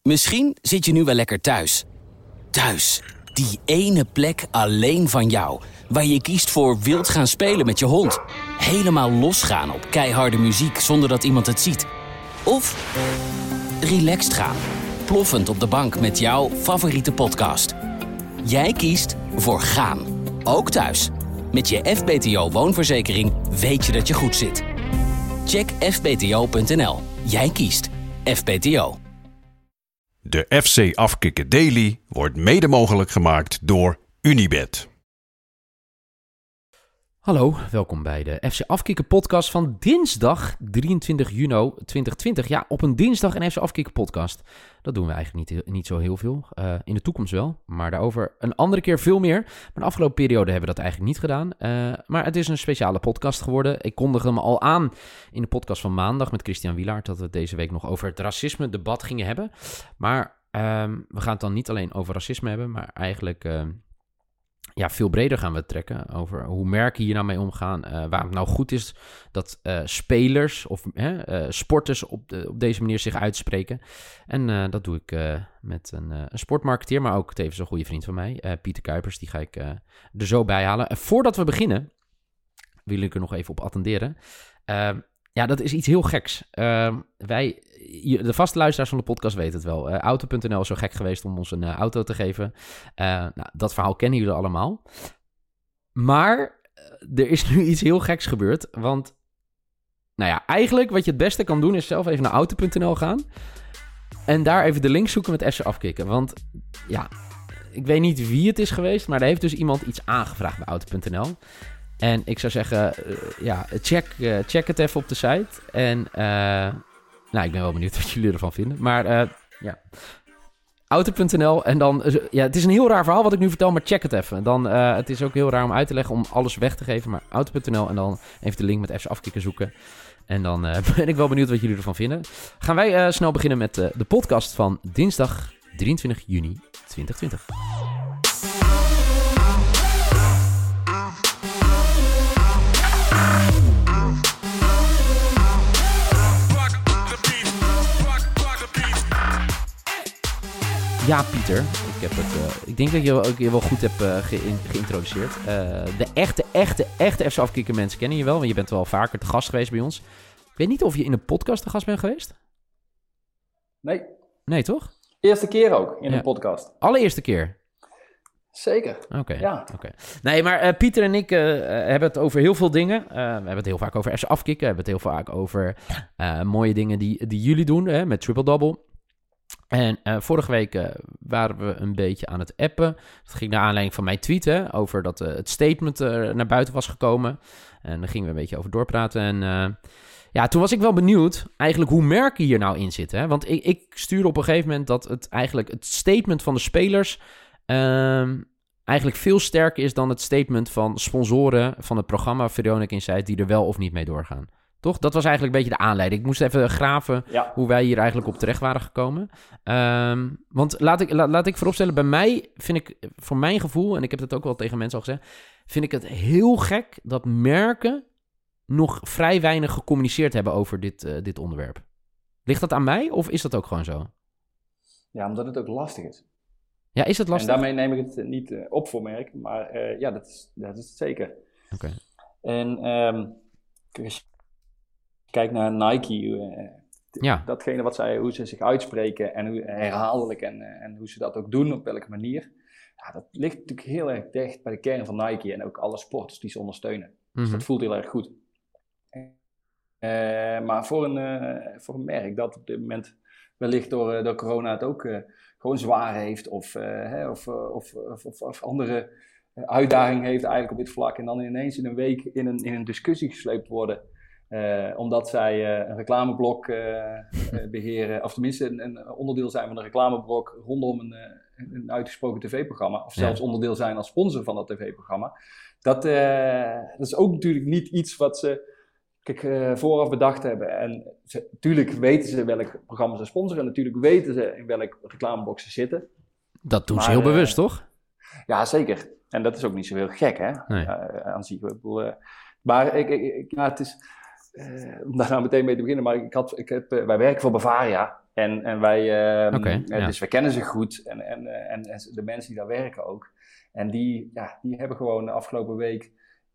Misschien zit je nu wel lekker thuis. Thuis, die ene plek alleen van jou. Waar je kiest voor wild gaan spelen met je hond. Helemaal losgaan op keiharde muziek zonder dat iemand het ziet. Of relaxed gaan. Ploffend op de bank met jouw favoriete podcast. Jij kiest voor gaan. Ook thuis. Met je FBTO woonverzekering weet je dat je goed zit. Check fbto.nl. Jij kiest FBTO. De FC Afkikken Daily wordt mede mogelijk gemaakt door Unibet. Hallo, welkom bij de FC Afkikken podcast van dinsdag 23 juni 2020. Ja, op een dinsdag een FC Afkikken podcast. Dat doen we eigenlijk niet zo heel veel. In de toekomst wel, maar daarover een andere keer veel meer. Maar de afgelopen periode hebben we dat eigenlijk niet gedaan. Maar het is een speciale podcast geworden. Ik kondigde hem al aan in de podcast van maandag met Christian Wielaert dat we het deze week nog over het racisme-debat gingen hebben. Maar we gaan het dan niet alleen over racisme hebben, maar eigenlijk veel breder gaan we het trekken over hoe merken hier nou mee omgaan. Waarom het nou goed is dat spelers of sporters op deze manier zich uitspreken. En dat doe ik met een sportmarketeer, maar ook tevens een goede vriend van mij, Pieter Kuipers. Die ga ik er zo bij halen. En voordat we beginnen, wil ik er nog even op attenderen. Ja, dat is iets heel geks. De vaste luisteraars van de podcast weten het wel. Auto.nl is zo gek geweest om ons een auto te geven. Dat verhaal kennen jullie allemaal. Maar er is nu iets heel geks gebeurd. Want, eigenlijk wat je het beste kan doen is zelf even naar Auto.nl gaan. En daar even de link zoeken met FC Afkikken. Want, ik weet niet wie het is geweest, maar er heeft dus iemand iets aangevraagd bij Auto.nl. En ik zou zeggen, check het even op de site. En ik ben wel benieuwd wat jullie ervan vinden. Maar Auto.nl en dan... het is een heel raar verhaal wat ik nu vertel, maar check het even. Dan, het is ook heel raar om uit te leggen, om alles weg te geven. Maar Auto.nl en dan even de link met FC Afkikken zoeken. En dan ben ik wel benieuwd wat jullie ervan vinden. Gaan wij snel beginnen met de podcast van dinsdag 23 juni 2020. Ja, Pieter, ik denk dat je ook wel goed hebt geïntroduceerd. De echte FC Afkikken mensen kennen je wel, want je bent wel vaker te gast geweest bij ons. Ik weet niet of je in een podcast te gast bent geweest? Nee. Nee, toch? Eerste keer ook in een podcast. Allereerste keer? Zeker. Oké. Ja. Nee, maar Pieter en ik hebben het over heel veel dingen. We hebben het heel vaak over FC Afkikken. We hebben het heel vaak over mooie dingen die jullie doen met Triple Double. En vorige week waren we een beetje aan het appen. Dat ging naar aanleiding van mijn tweet over dat het statement naar buiten was gekomen. En daar gingen we een beetje over doorpraten. En toen was ik wel benieuwd eigenlijk hoe merken hier nou in zitten. Hè? Want ik stuurde op een gegeven moment dat het statement van de spelers eigenlijk veel sterker is dan het statement van sponsoren van het programma Veronica Inside die er wel of niet mee doorgaan. Toch? Dat was eigenlijk een beetje de aanleiding. Ik moest even graven hoe wij hier eigenlijk op terecht waren gekomen. Want laat ik vooropstellen, bij mij vind ik, voor mijn gevoel, en ik heb dat ook wel tegen mensen al gezegd, vind ik het heel gek dat merken nog vrij weinig gecommuniceerd hebben over dit onderwerp. Ligt dat aan mij of is dat ook gewoon zo? Ja, omdat het ook lastig is. Ja, is het lastig? En daarmee neem ik het niet op voor merk, maar dat is het zeker. Oké. En kijk naar Nike, datgene hoe ze zich uitspreken en hoe herhaaldelijk en hoe ze dat ook doen, op welke manier. Ja, dat ligt natuurlijk heel erg dicht bij de kern van Nike en ook alle sporters die ze ondersteunen. Dus dat voelt heel erg goed. Maar voor een merk dat op dit moment wellicht door corona het ook gewoon zwaar heeft of andere uitdaging heeft eigenlijk op dit vlak en dan ineens in een week in een discussie gesleept worden. Omdat zij een reclameblok beheren, of tenminste een onderdeel zijn van een reclameblok rondom een uitgesproken tv-programma, of zelfs onderdeel zijn als sponsor van dat tv-programma. Dat is ook natuurlijk niet iets wat ze vooraf bedacht hebben. En natuurlijk weten ze welk programma ze sponsoren, en natuurlijk weten ze in welk reclameblok ze zitten. Dat doen ze heel bewust, toch? Ja, zeker. En dat is ook niet zo heel gek, hè? Nee. Aan zich. Maar het is... om daar nou meteen mee te beginnen, maar wij werken voor Bavaria. En wij, ja. dus we kennen ze goed en de mensen die daar werken ook. En die hebben gewoon de afgelopen week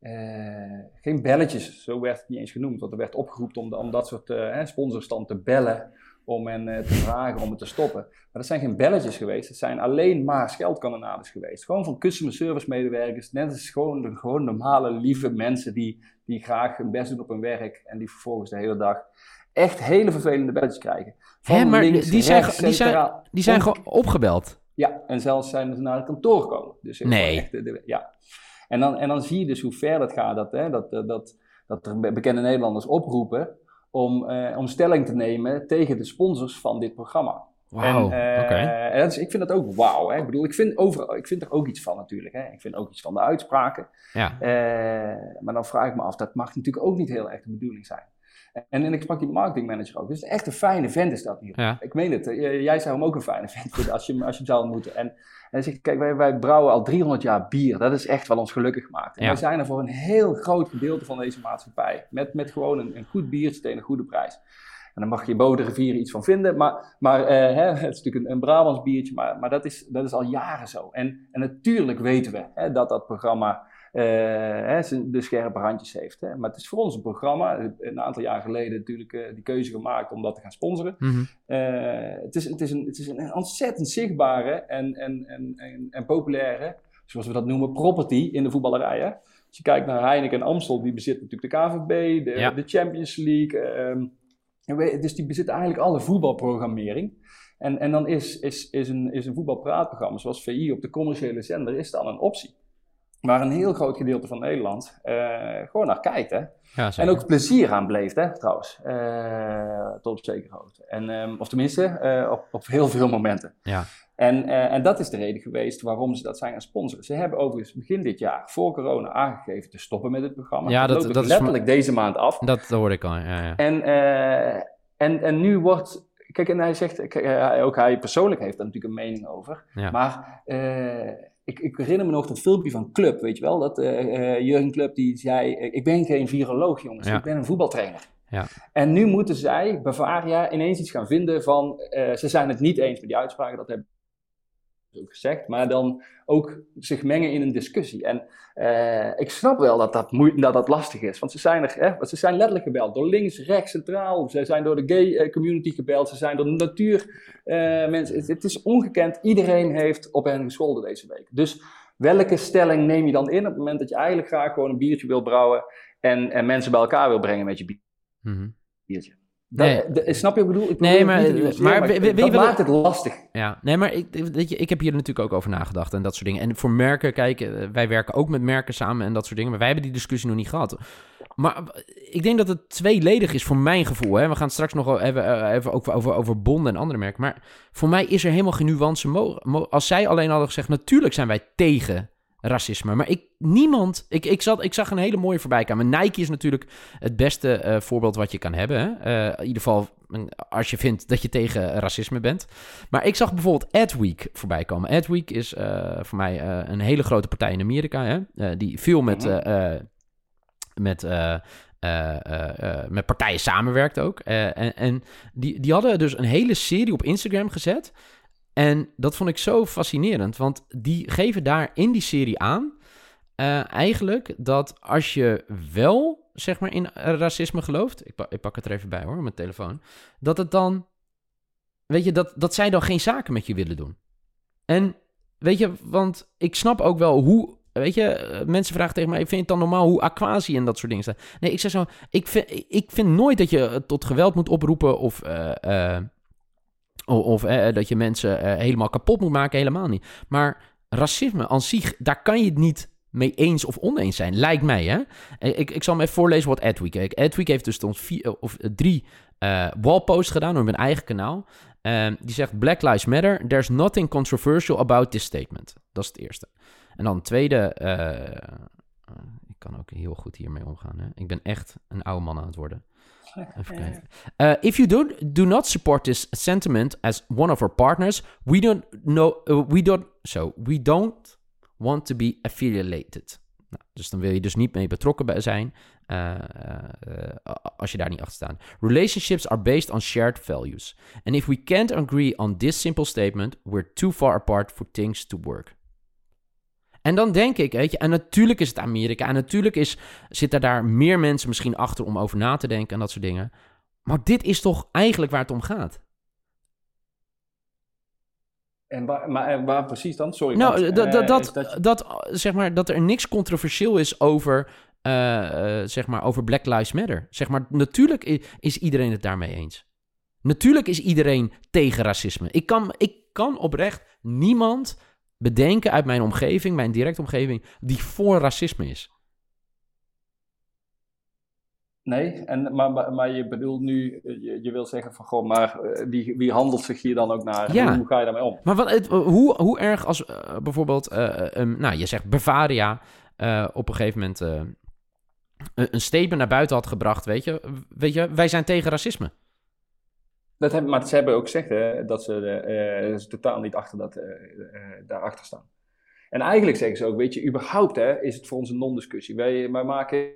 geen belletjes, zo werd het niet eens genoemd. Want er werd opgeroepen om dat soort sponsors dan te bellen om hen te vragen om het te stoppen. Maar dat zijn geen belletjes geweest, het zijn alleen maar scheldkanonades geweest. Gewoon van customer service medewerkers, net als gewoon normale, lieve mensen die graag hun best doen op hun werk en die vervolgens de hele dag echt hele vervelende belletjes krijgen. Van maar links, die zijn gewoon opgebeld. Ja, en zelfs zijn ze naar het kantoor gekomen. Dus nee. Ja. En dan zie je dus hoe ver dat gaat, dat er bekende Nederlanders oproepen om stelling te nemen tegen de sponsors van dit programma. Wauw, oké. En ik vind dat ook wauw. Ik bedoel, ik vind er ook iets van natuurlijk. Hè. Ik vind ook iets van de uitspraken. Ja. Maar dan vraag ik me af, dat mag natuurlijk ook niet heel erg de bedoeling zijn. En ik sprak die marketingmanager ook. Dus echt een fijne vent is dat niet. Ja. Ik meen het. Jij zou hem ook een fijne vent vinden als je hem zou ontmoeten. En hij zegt, kijk, wij brouwen al 300 jaar bier. Dat is echt wat ons gelukkig maakt. En wij zijn er voor een heel groot gedeelte van deze maatschappij. Met gewoon een goed biertje tegen een goede prijs. En dan mag je boven de rivier iets van vinden. Maar het is natuurlijk een Brabants biertje. Maar dat is al jaren zo. En natuurlijk weten we dat programma de scherpe randjes heeft. Hè. Maar het is voor ons een programma. Een aantal jaar geleden natuurlijk die keuze gemaakt om dat te gaan sponsoren. Mm-hmm. Het is een ontzettend zichtbare en populaire, zoals we dat noemen, property in de voetballerij. Hè. Als je kijkt naar Heineken en Amstel, die bezit natuurlijk de KVB, de Champions League. Dus die bezitten eigenlijk alle voetbalprogrammering. En dan is een voetbalpraatprogramma zoals VI op de commerciële zender is dan een optie. Waar een heel groot gedeelte van Nederland gewoon naar kijkt. Hè? Ja, en ook plezier aan beleeft, hè, trouwens. Tot op zekere hoogte. Of tenminste, op heel veel momenten. Ja. En dat is de reden geweest waarom ze dat zijn gaan sponsoren. Ze hebben overigens begin dit jaar, voor corona, aangegeven te stoppen met het programma. Ja, dat is letterlijk deze maand af. Dat hoorde ik al, ja. En nu wordt... Kijk, en hij zegt... ook hij persoonlijk heeft daar natuurlijk een mening over. Ja. Maar... Ik herinner me nog dat filmpje van Club, weet je wel? Dat Jurgen Club die zei, ik ben geen viroloog jongens, ik ben een voetbaltrainer. Ja. En nu moeten zij, Bavaria, ineens iets gaan vinden van, ze zijn het niet eens met die uitspraken, dat hebben ze ook gezegd, maar dan ook zich mengen in een discussie. En ik snap wel dat lastig is, want ze zijn letterlijk gebeld door links, rechts, centraal. Ze zijn door de gay community gebeld, ze zijn door de natuur mensen. Het is ongekend, iedereen heeft op hen gescholden deze week. Dus welke stelling neem je dan in op het moment dat je eigenlijk graag gewoon een biertje wil brouwen en mensen bij elkaar wil brengen met je biertje? Snap je wat ik bedoel? Dat maakt het lastig. Ja, nee, maar ik heb hier natuurlijk ook over nagedacht en dat soort dingen. En voor merken, kijk, wij werken ook met merken samen en dat soort dingen. Maar wij hebben die discussie nog niet gehad. Maar ik denk dat het tweeledig is voor mijn gevoel. Hè. We gaan het straks nog wel even ook over bonden en andere merken. Maar voor mij is er helemaal geen nuance. Als zij alleen hadden gezegd, natuurlijk zijn wij tegen racisme. Maar ik zag een hele mooie voorbij komen. Nike is natuurlijk het beste voorbeeld wat je kan hebben. Hè? In ieder geval als je vindt dat je tegen racisme bent. Maar ik zag bijvoorbeeld Adweek voorbij komen. Adweek is voor mij een hele grote partij in Amerika. Hè? Die veel met partijen samenwerkt ook. En die hadden dus een hele serie op Instagram gezet. En dat vond ik zo fascinerend, want die geven daar in die serie aan eigenlijk dat als je wel, zeg maar, in racisme gelooft, ik pak het er even bij hoor, mijn telefoon, dat het dan, weet je, dat zij dan geen zaken met je willen doen. En weet je, want ik snap ook wel hoe, weet je, mensen vragen tegen mij, vind je het dan normaal hoe Aquasi en dat soort dingen staan? Nee, ik zeg zo, ik vind nooit dat je tot geweld moet oproepen of dat je mensen helemaal kapot moet maken, helemaal niet. Maar racisme aan zich, daar kan je het niet mee eens of oneens zijn, lijkt mij. Hè? Ik zal hem even voorlezen wat Adweek heeft. Adweek heeft dus ons 3 wallposts gedaan op mijn eigen kanaal. Die zegt, Black Lives Matter, there's nothing controversial about this statement. Dat is het eerste. En dan het tweede, ik kan ook heel goed hiermee omgaan. Hè? Ik ben echt een oude man aan het worden. Even kijken. If you do not support this sentiment as one of our partners, we don't want to be affiliated. Nou, dus dan wil je dus niet mee betrokken zijn Als je daar niet achter staat. Relationships are based on shared values. And if we can't agree on this simple statement, we're too far apart for things to work. En dan denk ik, weet je, en natuurlijk is het Amerika, en natuurlijk zitten daar meer mensen misschien achter om over na te denken en dat soort dingen. Maar dit is toch eigenlijk waar het om gaat? En waar precies dan? Sorry. Nou, zeg maar, dat er niks controversieel is over, zeg maar, over Black Lives Matter. Zeg maar, natuurlijk is iedereen het daarmee eens. Natuurlijk is iedereen tegen racisme. Ik kan oprecht niemand bedenken uit mijn omgeving, mijn directe omgeving, die voor racisme is. Nee, maar je bedoelt nu, je wil zeggen van, goh, maar wie handelt zich hier dan ook naar? Ja. Hoe ga je daarmee om? Maar hoe erg als bijvoorbeeld, je zegt Bavaria op een gegeven moment een statement naar buiten had gebracht, weet je, wij zijn tegen racisme. Maar ze hebben ook gezegd dat ze totaal niet daarachter staan. En eigenlijk zeggen ze ook, weet je, überhaupt is het voor ons een non-discussie. Wij maken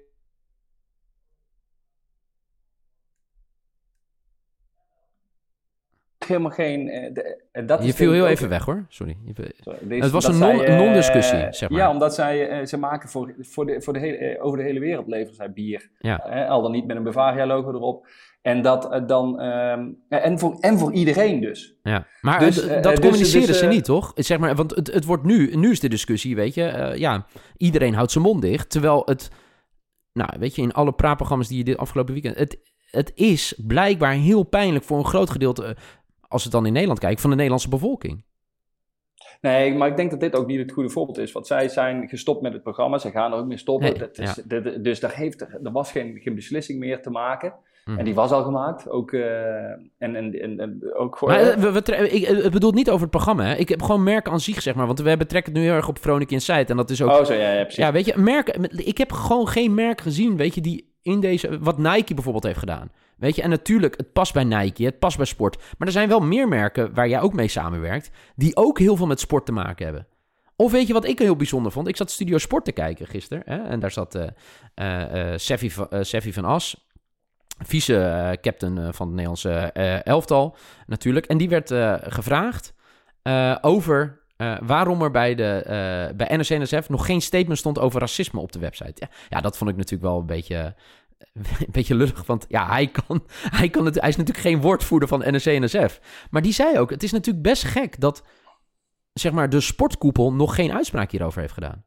helemaal geen... je viel heel even weg, hoor. Sorry. Het was een non-discussie, zeg maar. Ja, omdat ze maken over de hele wereld leveren zij bier. Ja. Al dan niet met een Bavaria-logo erop. En dat dan... En voor iedereen dus. Ja, maar dat communiceren ze niet, toch? Zeg maar, want het wordt nu is de discussie, weet je... iedereen houdt zijn mond dicht, terwijl het... Nou, weet je, in alle praatprogramma's die je dit afgelopen weekend... Het is blijkbaar heel pijnlijk voor een groot gedeelte... als we het dan in Nederland kijken, van de Nederlandse bevolking. Nee, maar ik denk dat dit ook niet het goede voorbeeld is. Want zij zijn gestopt met het programma. Ze gaan er ook mee stoppen. Nee, dus er was geen beslissing meer te maken. En die was al gemaakt. Ook, ook voor... Ik bedoel het niet over het programma. Hè. Ik heb gewoon merken aan zich, zeg maar. Want we betrekken het nu heel erg op Veronica Inside. En dat is ook... Oh, zo, ja, precies. Ja, weet je, merken... Ik heb gewoon geen merk gezien, weet je, die in deze... Wat Nike bijvoorbeeld heeft gedaan. Weet je, en natuurlijk, het past bij Nike, het past bij sport. Maar er zijn wel meer merken waar jij ook mee samenwerkt... die ook heel veel met sport te maken hebben. Of weet je wat ik heel bijzonder vond? Ik zat Studio Sport te kijken gisteren. Hè, en daar zat Seffi van As... vice-captain van het Nederlandse elftal natuurlijk. En die werd gevraagd over waarom er bij NOC-NSF nog geen statement stond over racisme op de website. Ja, dat vond ik natuurlijk wel een beetje lullig, want ja, hij is natuurlijk geen woordvoerder van NOC-NSF. Maar die zei ook, het is natuurlijk best gek dat, zeg maar, de sportkoepel nog geen uitspraak hierover heeft gedaan.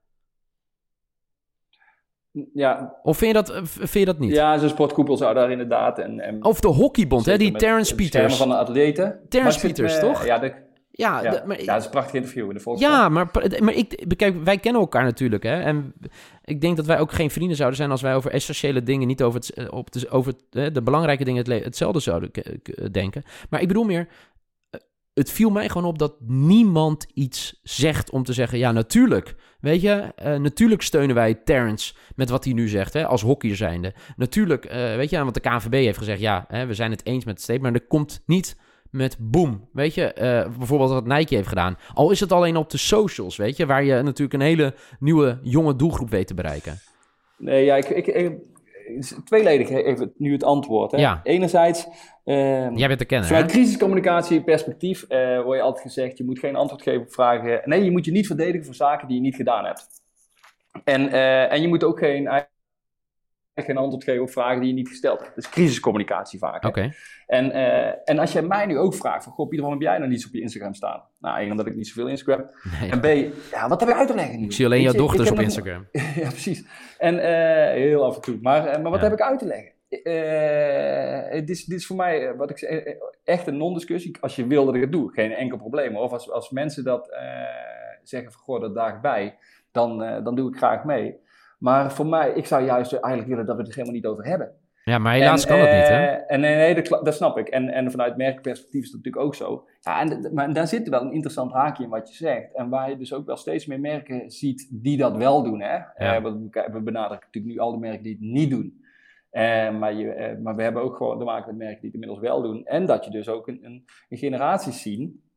Ja. Of vind je dat niet? Ja, zo'n sportkoepel zou daar inderdaad... Of de hockeybond, hè, die Terrence Peters. Van de atleten. Terrence Peters, toch? Ja, dat is een prachtig interview in de Volkskrant. Ja, maar kijk, wij kennen elkaar natuurlijk, hè. En ik denk dat wij ook geen vrienden zouden zijn als wij over essentiële dingen niet over de belangrijke dingen hetzelfde zouden denken. Maar ik bedoel meer... Het viel mij gewoon op dat niemand iets zegt om te zeggen... ja, natuurlijk, weet je, natuurlijk steunen wij Terrence met wat hij nu zegt... Hè, als hockeyer zijnde. Natuurlijk, weet je, want de KNVB heeft gezegd... ja, hè, we zijn het eens met het statement, maar er komt niet met boom. Weet je, bijvoorbeeld wat Nike heeft gedaan. Al is het alleen op de socials, weet je... waar je natuurlijk een hele nieuwe, jonge doelgroep weet te bereiken. Nee, ja, ik tweeledig even nu het antwoord. Hè. Ja. Enerzijds... Jij bent te kennen, vanuit crisiscommunicatie perspectief wordt je altijd gezegd... je moet geen antwoord geven op vragen... Nee, je moet je niet verdedigen voor zaken die je niet gedaan hebt. En je moet ook geen antwoord geven op vragen die je niet gesteld hebt. Dat is crisiscommunicatie vaak. Oké. En als jij mij nu ook vraagt... van, goh, Pieter, waarom heb jij nog niets op je Instagram staan? Nou, één, omdat ik niet zoveel Instagram. Nee. En B, ja, wat heb je uit te leggen nu? Ik zie alleen jouw dochters op Instagram. Ja, precies. En heel af en toe. Maar wat heb ik uit te leggen? Dit is voor mij, wat ik zeg, echt een non-discussie. Als je wil dat ik het doe, geen enkel probleem. Of als mensen dat zeggen van, goh, dat daagt bij, dan doe ik graag mee. Maar voor mij, ik zou juist eigenlijk willen dat we het er helemaal niet over hebben. Ja, maar helaas kan dat niet, hè? Nee, dat snap ik. En vanuit merkperspectief is dat natuurlijk ook zo. Ja, maar daar zit wel een interessant haakje in wat je zegt. En waar je dus ook wel steeds meer merken ziet die dat wel doen. Hè? Ja. We benadrukken natuurlijk nu al de merken die het niet doen. Maar we hebben ook gewoon te maken met merken die het inmiddels wel doen. En dat je dus ook een generatie ziet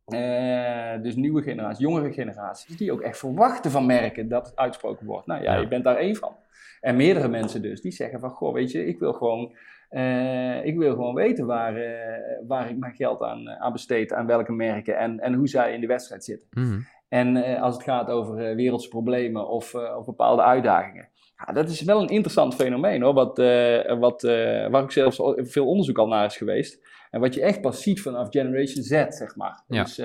dus nieuwe generaties, jongere generaties, die ook echt verwachten van merken dat het uitgesproken wordt. Nou ja, je bent daar één van. En meerdere mensen dus, die zeggen van, goh, weet je, ik wil gewoon weten waar ik mijn geld aan besteed, aan welke merken en hoe zij in de wedstrijd zitten. Mm-hmm. En als het gaat over wereldse problemen of bepaalde uitdagingen. Ja, dat is wel een interessant fenomeen hoor, waar ook zelfs veel onderzoek al naar is geweest. En wat je echt pas ziet vanaf Generation Z, zeg maar. Ja. Dus,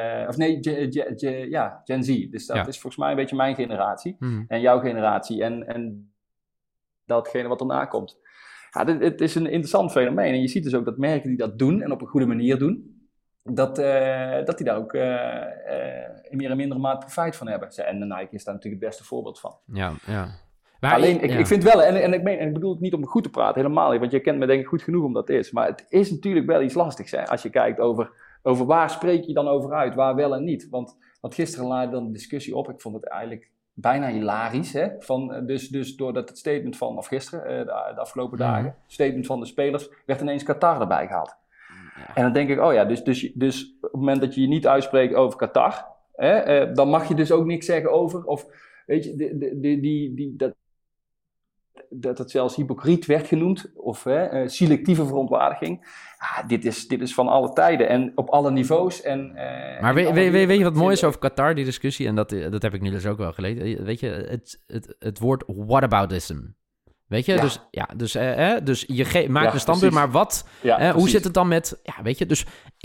Gen Z. Dus dat is volgens mij een beetje mijn generatie. Mm-hmm. En jouw generatie. En datgene wat erna komt. Ja, het is een interessant fenomeen. En je ziet dus ook dat merken die dat doen en op een goede manier doen, dat die daar ook in meer en mindere mate profijt van hebben. En de Nike is daar natuurlijk het beste voorbeeld van. Ja. Maar alleen, ik vind wel, en ik bedoel het niet om goed te praten, helemaal niet, want je kent me denk ik goed genoeg om dat is. Maar het is natuurlijk wel iets lastigs, hè, als je kijkt over waar spreek je dan over uit, waar wel en niet. Want gisteren laadde dan de discussie op, ik vond het eigenlijk bijna hilarisch, hè, dus doordat het statement van, of gisteren, de afgelopen dagen, statement van de spelers, werd ineens Qatar erbij gehaald. Ja. En dan denk ik, oh ja, dus op het moment dat je niet uitspreekt over Qatar, dan mag je dus ook niks zeggen over, of weet je, dat het zelfs hypocriet werd genoemd, of selectieve verontwaardiging. Ja, dit is van alle tijden en op alle niveaus. Maar weet je wat mooi is over Qatar, die discussie? En dat heb ik nu dus ook wel gelezen. Weet je, het woord whataboutism. Weet je, ja. Dus je maakt een standpunt, maar wat? Hoe zit het dan met... Ja, weet je, dus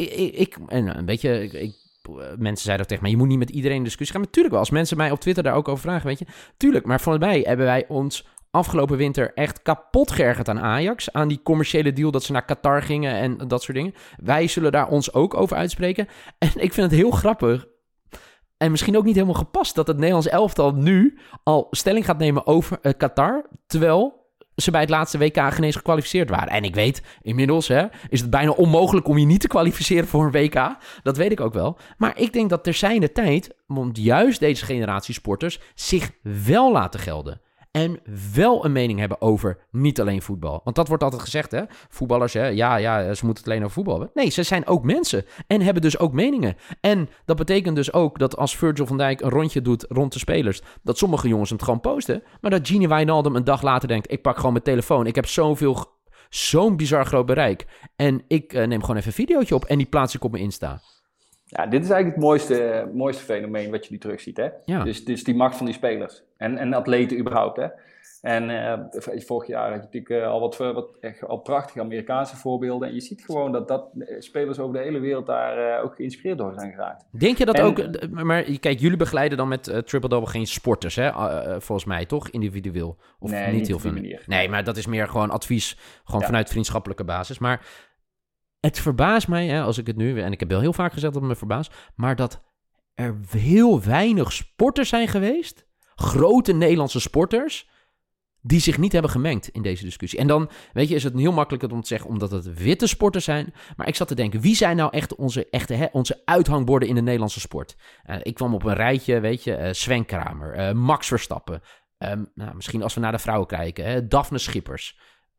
mensen zeiden ook tegen mij, je moet niet met iedereen in discussie gaan. Maar natuurlijk wel, als mensen mij op Twitter daar ook over vragen, weet je. Tuurlijk, maar volgens mij hebben wij ons afgelopen winter echt kapot geërgerd aan Ajax. Aan die commerciële deal dat ze naar Qatar gingen en dat soort dingen. Wij zullen daar ons ook over uitspreken. En ik vind het heel grappig. En misschien ook niet helemaal gepast dat het Nederlands elftal nu al stelling gaat nemen over Qatar. Terwijl ze bij het laatste WK geen eens gekwalificeerd waren. En ik weet, inmiddels is het bijna onmogelijk om je niet te kwalificeren voor een WK. Dat weet ik ook wel. Maar ik denk dat terzijde tijd, want juist deze generatie sporters zich wel laten gelden. En wel een mening hebben over niet alleen voetbal. Want dat wordt altijd gezegd, hè. Voetballers, hè. Ja, ze moeten het alleen over voetbal hebben. Nee, ze zijn ook mensen. En hebben dus ook meningen. En dat betekent dus ook dat als Virgil van Dijk een rondje doet rond de spelers, dat sommige jongens hem gewoon posten. Maar dat Gini Wijnaldum een dag later denkt, ik pak gewoon mijn telefoon. Ik heb zo'n bizar groot bereik. En ik neem gewoon even een videootje op en die plaats ik op mijn Insta. Ja, dit is eigenlijk het mooiste fenomeen wat je nu terugziet, hè? Ja. Dus die macht van die spelers. En atleten überhaupt, hè? En vorig jaar had je natuurlijk al prachtige Amerikaanse voorbeelden. En je ziet gewoon dat spelers over de hele wereld daar ook geïnspireerd door zijn geraakt. Denk je dat ook... Maar kijk, jullie begeleiden dan met Triple Double geen sporters, hè? Volgens mij, toch? Individueel. Of nee, niet heel veel. Nee, maar dat is meer gewoon advies. Gewoon vanuit vriendschappelijke basis. Maar het verbaast mij, hè, als ik het nu... En ik heb wel heel vaak gezegd dat het me verbaast. Maar dat er heel weinig sporters zijn geweest. Grote Nederlandse sporters die zich niet hebben gemengd in deze discussie. En dan, weet je, is het heel makkelijk om te zeggen, omdat het witte sporters zijn. Maar ik zat te denken, wie zijn nou echt onze uithangborden in de Nederlandse sport? Ik kwam op een rijtje, weet je, Sven Kramer, Max Verstappen. Misschien als we naar de vrouwen kijken, Daphne Schippers.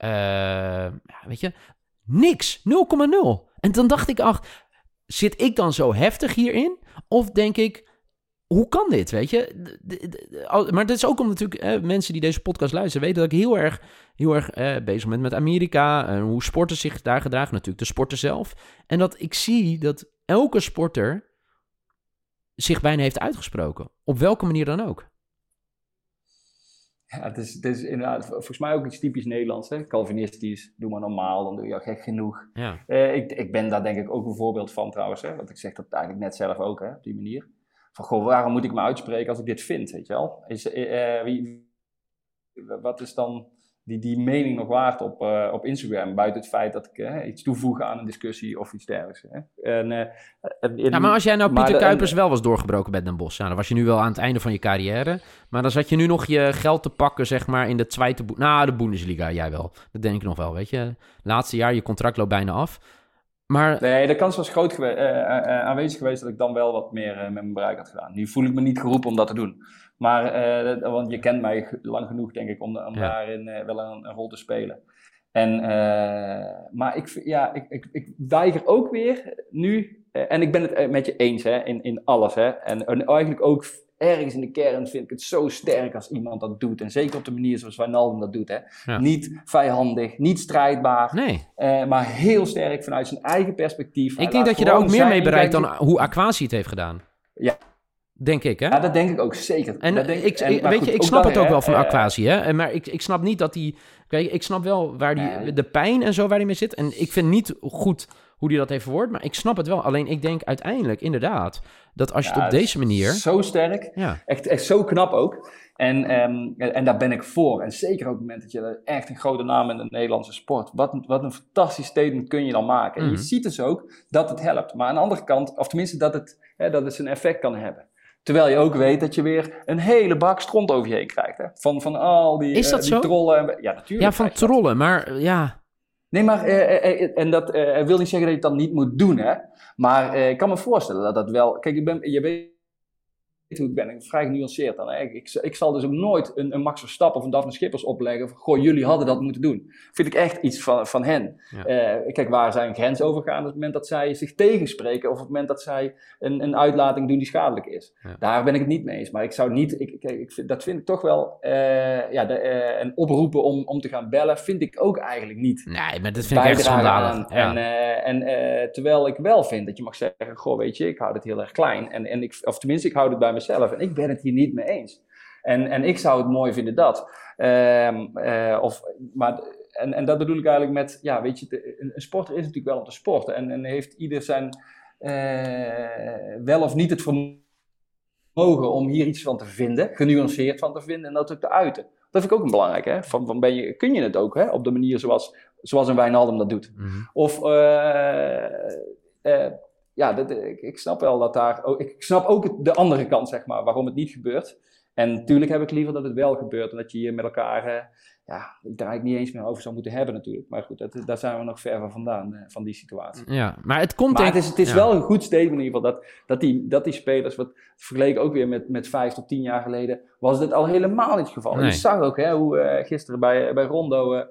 Weet je, niks, 0,0. En dan dacht ik, zit ik dan zo heftig hierin? Of denk ik, hoe kan dit, weet je? Maar dat is ook om natuurlijk mensen die deze podcast luisteren weten dat ik heel erg bezig ben met Amerika en hoe sporters zich daar gedragen, natuurlijk de sporter zelf. En dat ik zie dat elke sporter zich bijna heeft uitgesproken. Op welke manier dan ook. Ja, het is inderdaad volgens mij ook iets typisch Nederlands, hè? Calvinistisch, doe maar normaal, dan doe je al gek genoeg. Ja. Ik ben daar denk ik ook een voorbeeld van trouwens, hè? Want ik zeg dat eigenlijk net zelf ook, hè? Op die manier. Van, goh, waarom moet ik me uitspreken als ik dit vind, weet je wel? Wat is dan die mening nog waard op Instagram, buiten het feit dat ik iets toevoeg aan een discussie of iets dergelijks. Hè? Maar als jij nou Pieter Kuipers wel was doorgebroken bij Den Bosch, dan was je nu wel aan het einde van je carrière, maar dan zat je nu nog je geld te pakken, zeg maar, in de tweede, de Bundesliga, jij wel. Dat denk ik nog wel, weet je. Laatste jaar, je contract loopt bijna af. Maar... Nee, de kans was groot aanwezig geweest dat ik dan wel wat meer met mijn bereik had gedaan. Nu voel ik me niet geroepen om dat te doen. Maar, want je kent mij lang genoeg, denk ik, om daarin wel een rol te spelen. Maar ik weiger ook weer nu en ik ben het met je eens hè, in alles. Hè. En eigenlijk ook ergens in de kern vind ik het zo sterk als iemand dat doet. En zeker op de manier zoals Wijnaldum dat doet. Hè. Ja. Niet vijandig, niet strijdbaar. Nee. Maar heel sterk vanuit zijn eigen perspectief. Ik denk dat je daar ook meer mee bereikt dan hoe Aquasi het heeft gedaan. Ja. Denk ik, hè? Ja, dat denk ik ook zeker. En ik snap het ook wel van Aquasi, hè? Maar ik snap niet dat hij... Kijk, ik snap wel waar de pijn en zo waar hij mee zit. En ik vind niet goed hoe hij dat heeft verwoord, maar ik snap het wel. Alleen ik denk uiteindelijk, inderdaad, dat als je het op deze manier... Zo sterk. Ja. Echt zo knap ook. En daar ben ik voor. En zeker ook op het moment dat je echt een grote naam in de Nederlandse sport. Wat een fantastisch statement kun je dan maken. En je ziet dus ook dat het helpt. Maar aan de andere kant, of tenminste dat het zijn effect kan hebben. Terwijl je ook weet dat je weer een hele bak stront over je heen krijgt. Hè? Van al die, is dat die zo? trollen. Ja, natuurlijk. Ja, van trollen, maar ja... Nee, maar en dat wil niet zeggen dat je het dan niet moet doen, hè. Maar ik kan me voorstellen dat dat wel... Kijk, je weet hoe ik ben. Ik ben vrij genuanceerd dan. Hè. Ik zal dus ook nooit een Max Verstappen of een Daphne Schippers opleggen van, goh, jullie hadden dat moeten doen. Vind ik echt iets van hen. Ja. Kijk, waar zijn grenzen overgaan op het moment dat zij zich tegenspreken of op het moment dat zij een uitlating doen die schadelijk is. Ja. Daar ben ik het niet mee eens. Maar ik zou niet... dat vind ik toch wel... en oproepen om te gaan bellen vind ik ook eigenlijk niet. Nee, maar dat vind ik echt schandalig. Ja. Terwijl ik wel vind dat je mag zeggen, goh, weet je, ik hou het heel erg klein. Of tenminste, ik hou het bij mezelf. En ik ben het hier niet mee eens. En ik zou het mooi vinden dat. En dat bedoel ik eigenlijk met... Ja, weet je, een sporter is natuurlijk wel om te sporten. En heeft ieder zijn... wel of niet het vermogen om hier iets van te vinden. Genuanceerd van te vinden. En dat ook te uiten. Dat vind ik ook een belangrijk. Hè? Kun je het ook, hè? Op de manier zoals een Wijnaldum dat doet. Mm-hmm. Of... ik snap wel dat daar... Ik snap ook de andere kant, zeg maar, waarom het niet gebeurt. En natuurlijk heb ik liever dat het wel gebeurt. En dat je hier met elkaar... daar eigenlijk niet eens meer over zou moeten hebben natuurlijk. Maar goed, daar zijn we nog ver van vandaan, van die situatie. Ja, maar het komt... Maar het is wel een goed statement in ieder geval... dat die spelers, wat vergeleken ook weer met 5 tot 10 jaar geleden... was dit al helemaal niet het geval. Nee. Je zag ook hoe gisteren bij Rondo...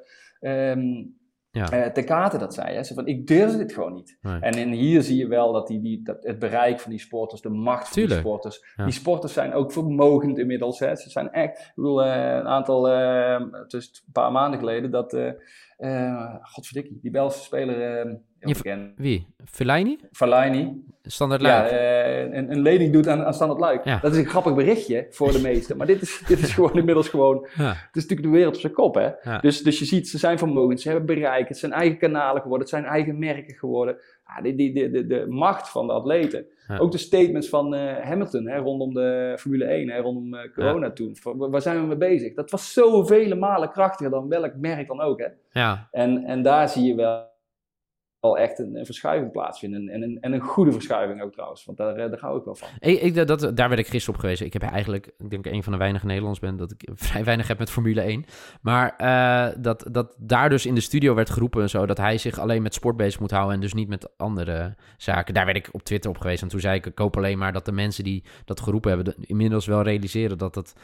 Ten Kate dat zei. Hè? Van, ik durf dit gewoon niet. Nee. En hier zie je wel dat het bereik van die sporters, de macht van die sporters. Ja. Die sporters zijn ook vermogend inmiddels. Hè? Ze zijn echt... Ik bedoel, een aantal... een paar maanden geleden dat... Godverdikkie, die Belgische speler... Wie? Fellaini? Standaard Luik. Ja, een lening doet aan Standaard Luik. Ja. Dat is een grappig berichtje voor de meesten. Maar dit is gewoon inmiddels gewoon... Ja. Het is natuurlijk de wereld op zijn kop, hè. Ja. Dus je ziet, ze zijn vermogend, ze hebben bereik. Het zijn eigen kanalen geworden, het zijn eigen merken geworden. Ja, de macht van de atleten. Ja. Ook de statements van Hamilton, hè, rondom de Formule 1, hè, rondom corona toen. Waar zijn we mee bezig? Dat was zo vele malen krachtiger dan welk merk dan ook, hè. Ja. En daar zie je wel echt een verschuiving plaatsvinden. En een goede verschuiving ook trouwens. Want daar hou ik wel van. Daar werd ik gisteren op gewezen. Ik heb eigenlijk, ik denk een van de weinige Nederlanders ben dat ik vrij weinig heb met Formule 1. Maar dat daar dus in de studio werd geroepen en zo, dat hij zich alleen met sport bezig moet houden en dus niet met andere zaken. Daar werd ik op Twitter op gewezen. En toen zei ik hoop alleen maar dat de mensen die dat geroepen hebben inmiddels wel realiseren dat het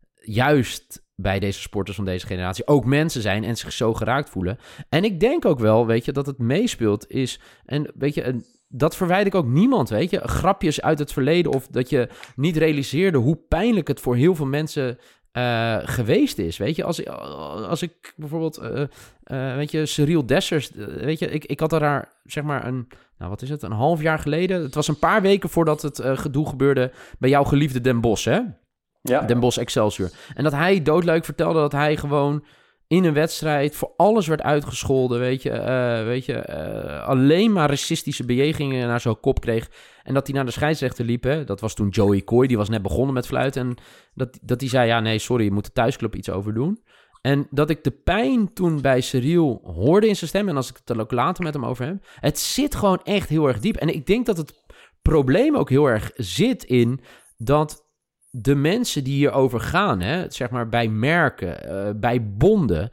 juist bij deze sporters van deze generatie ook mensen zijn en zich zo geraakt voelen. En ik denk ook wel, weet je, dat het meespeelt is... En weet je, dat verwijt ik ook niemand, weet je. Grapjes uit het verleden of dat je niet realiseerde hoe pijnlijk het voor heel veel mensen geweest is, weet je. Als ik bijvoorbeeld, weet je, Cyril Dessers, weet je, ik had daar zeg maar een half jaar geleden. Het was een paar weken voordat het gedoe gebeurde bij jouw geliefde Den Bosch, hè? Ja. Den Bosch Excelsior. En dat hij doodleuk vertelde dat hij gewoon in een wedstrijd voor alles werd uitgescholden, weet je, alleen maar racistische bejegingen naar zijn kop kreeg. En dat hij naar de scheidsrechter liep, hè, dat was toen Joey Coy, die was net begonnen met fluiten. En dat hij zei, ja nee, sorry, je moet de thuisclub iets over doen. En dat ik de pijn toen bij Cyril hoorde in zijn stem, en als ik het er ook later met hem over heb, het zit gewoon echt heel erg diep. En ik denk dat het probleem ook heel erg zit in dat de mensen die hierover gaan, hè, zeg maar bij merken, bij bonden,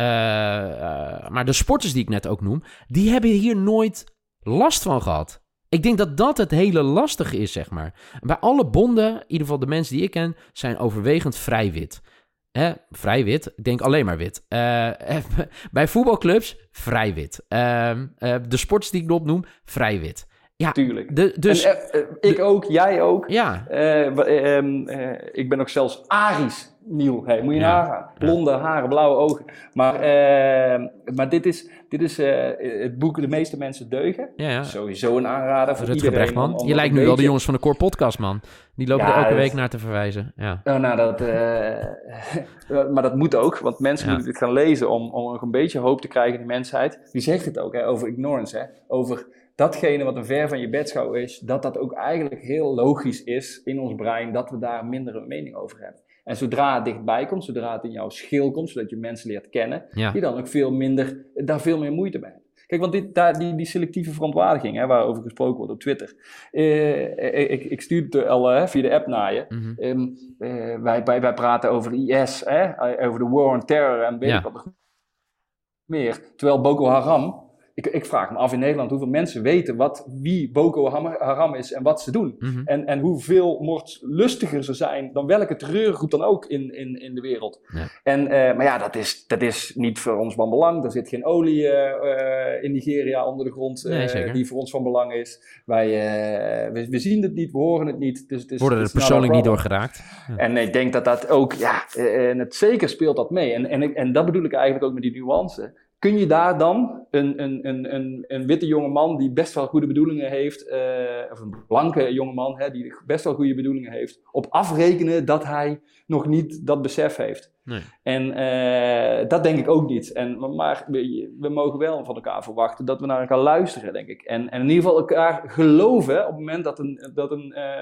maar de sporters die ik net ook noem, die hebben hier nooit last van gehad. Ik denk dat dat het hele lastige is, zeg maar. Bij alle bonden, in ieder geval de mensen die ik ken, zijn overwegend vrij wit. Vrij wit, ik denk alleen maar wit. Bij voetbalclubs, vrij wit. De sporters die ik opnoem, vrij wit. Ja, tuurlijk. Dus... ik ook, jij ook. Ja. Ik ben ook zelfs Arisch, Niel. Hey, moet je nagaan. Blonde haren, blauwe ogen. Maar dit is het boek De Meeste Mensen Deugen. Ja. Sowieso een aanrader voor Rutger iedereen. Bregman. Je lijkt nu wel de jongens van de Core Podcast, man. Die lopen er elke week naar te verwijzen. Ja. Maar dat moet ook, want mensen moeten dit gaan lezen om nog een beetje hoop te krijgen in de mensheid. Wie zegt het ook, hè, over ignorance, hè? Over datgene wat een ver van je bedschuw is, dat ook eigenlijk heel logisch is in ons brein, dat we daar minder een mening over hebben. En zodra het dichtbij komt, zodra het in jouw schil komt, zodat je mensen leert kennen, die dan ook daar veel meer moeite mee hebben. Kijk, want die selectieve verontwaardiging, hè, waarover gesproken wordt op Twitter. Ik stuur het al via de app naar je. Mm-hmm. Wij praten over IS, over de war on terror en weet ik wat nog meer. Terwijl Boko Haram... Ik vraag me af in Nederland hoeveel mensen weten wie Boko Haram is en wat ze doen. Mm-hmm. En hoeveel moordlustiger ze zijn dan welke terreurgroep dan ook in de wereld. Ja. Maar dat is niet voor ons van belang. Er zit geen olie in Nigeria onder de grond die voor ons van belang is. We zien het niet, we horen het niet. Dus worden er persoonlijk niet door geraakt. Ja. En ik denk dat ook, en het zeker speelt dat mee. En dat bedoel ik eigenlijk ook met die nuance. Kun je daar dan een witte jongeman die best wel goede bedoelingen heeft, of een blanke jongeman die best wel goede bedoelingen heeft, op afrekenen dat hij nog niet dat besef heeft? Nee. En dat denk ik ook niet. Maar we mogen wel van elkaar verwachten dat we naar elkaar luisteren, denk ik. En in ieder geval elkaar geloven op het moment dat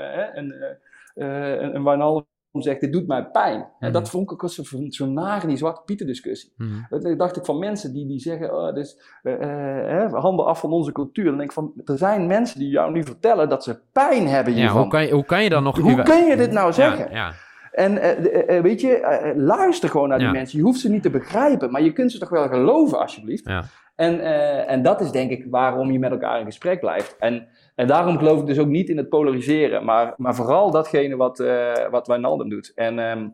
een Wijnaldum zegt, dit doet mij pijn. Mm-hmm. En dat vond ik ook zo naar in die Zwarte Pieten discussie. Mm-hmm. Dat dacht ik van mensen die zeggen, handen af van onze cultuur. Dan denk ik van, er zijn mensen die jou nu vertellen dat ze pijn hebben hiervan. Hoe kan je dan nog... Hoe kun je dit nou zeggen? Ja. En weet je, luister gewoon naar die mensen. Je hoeft ze niet te begrijpen, maar je kunt ze toch wel geloven, alsjeblieft. Ja. En dat is denk ik waarom je met elkaar in gesprek blijft. En daarom geloof ik dus ook niet in het polariseren, maar vooral datgene wat Wijnaldum doet. En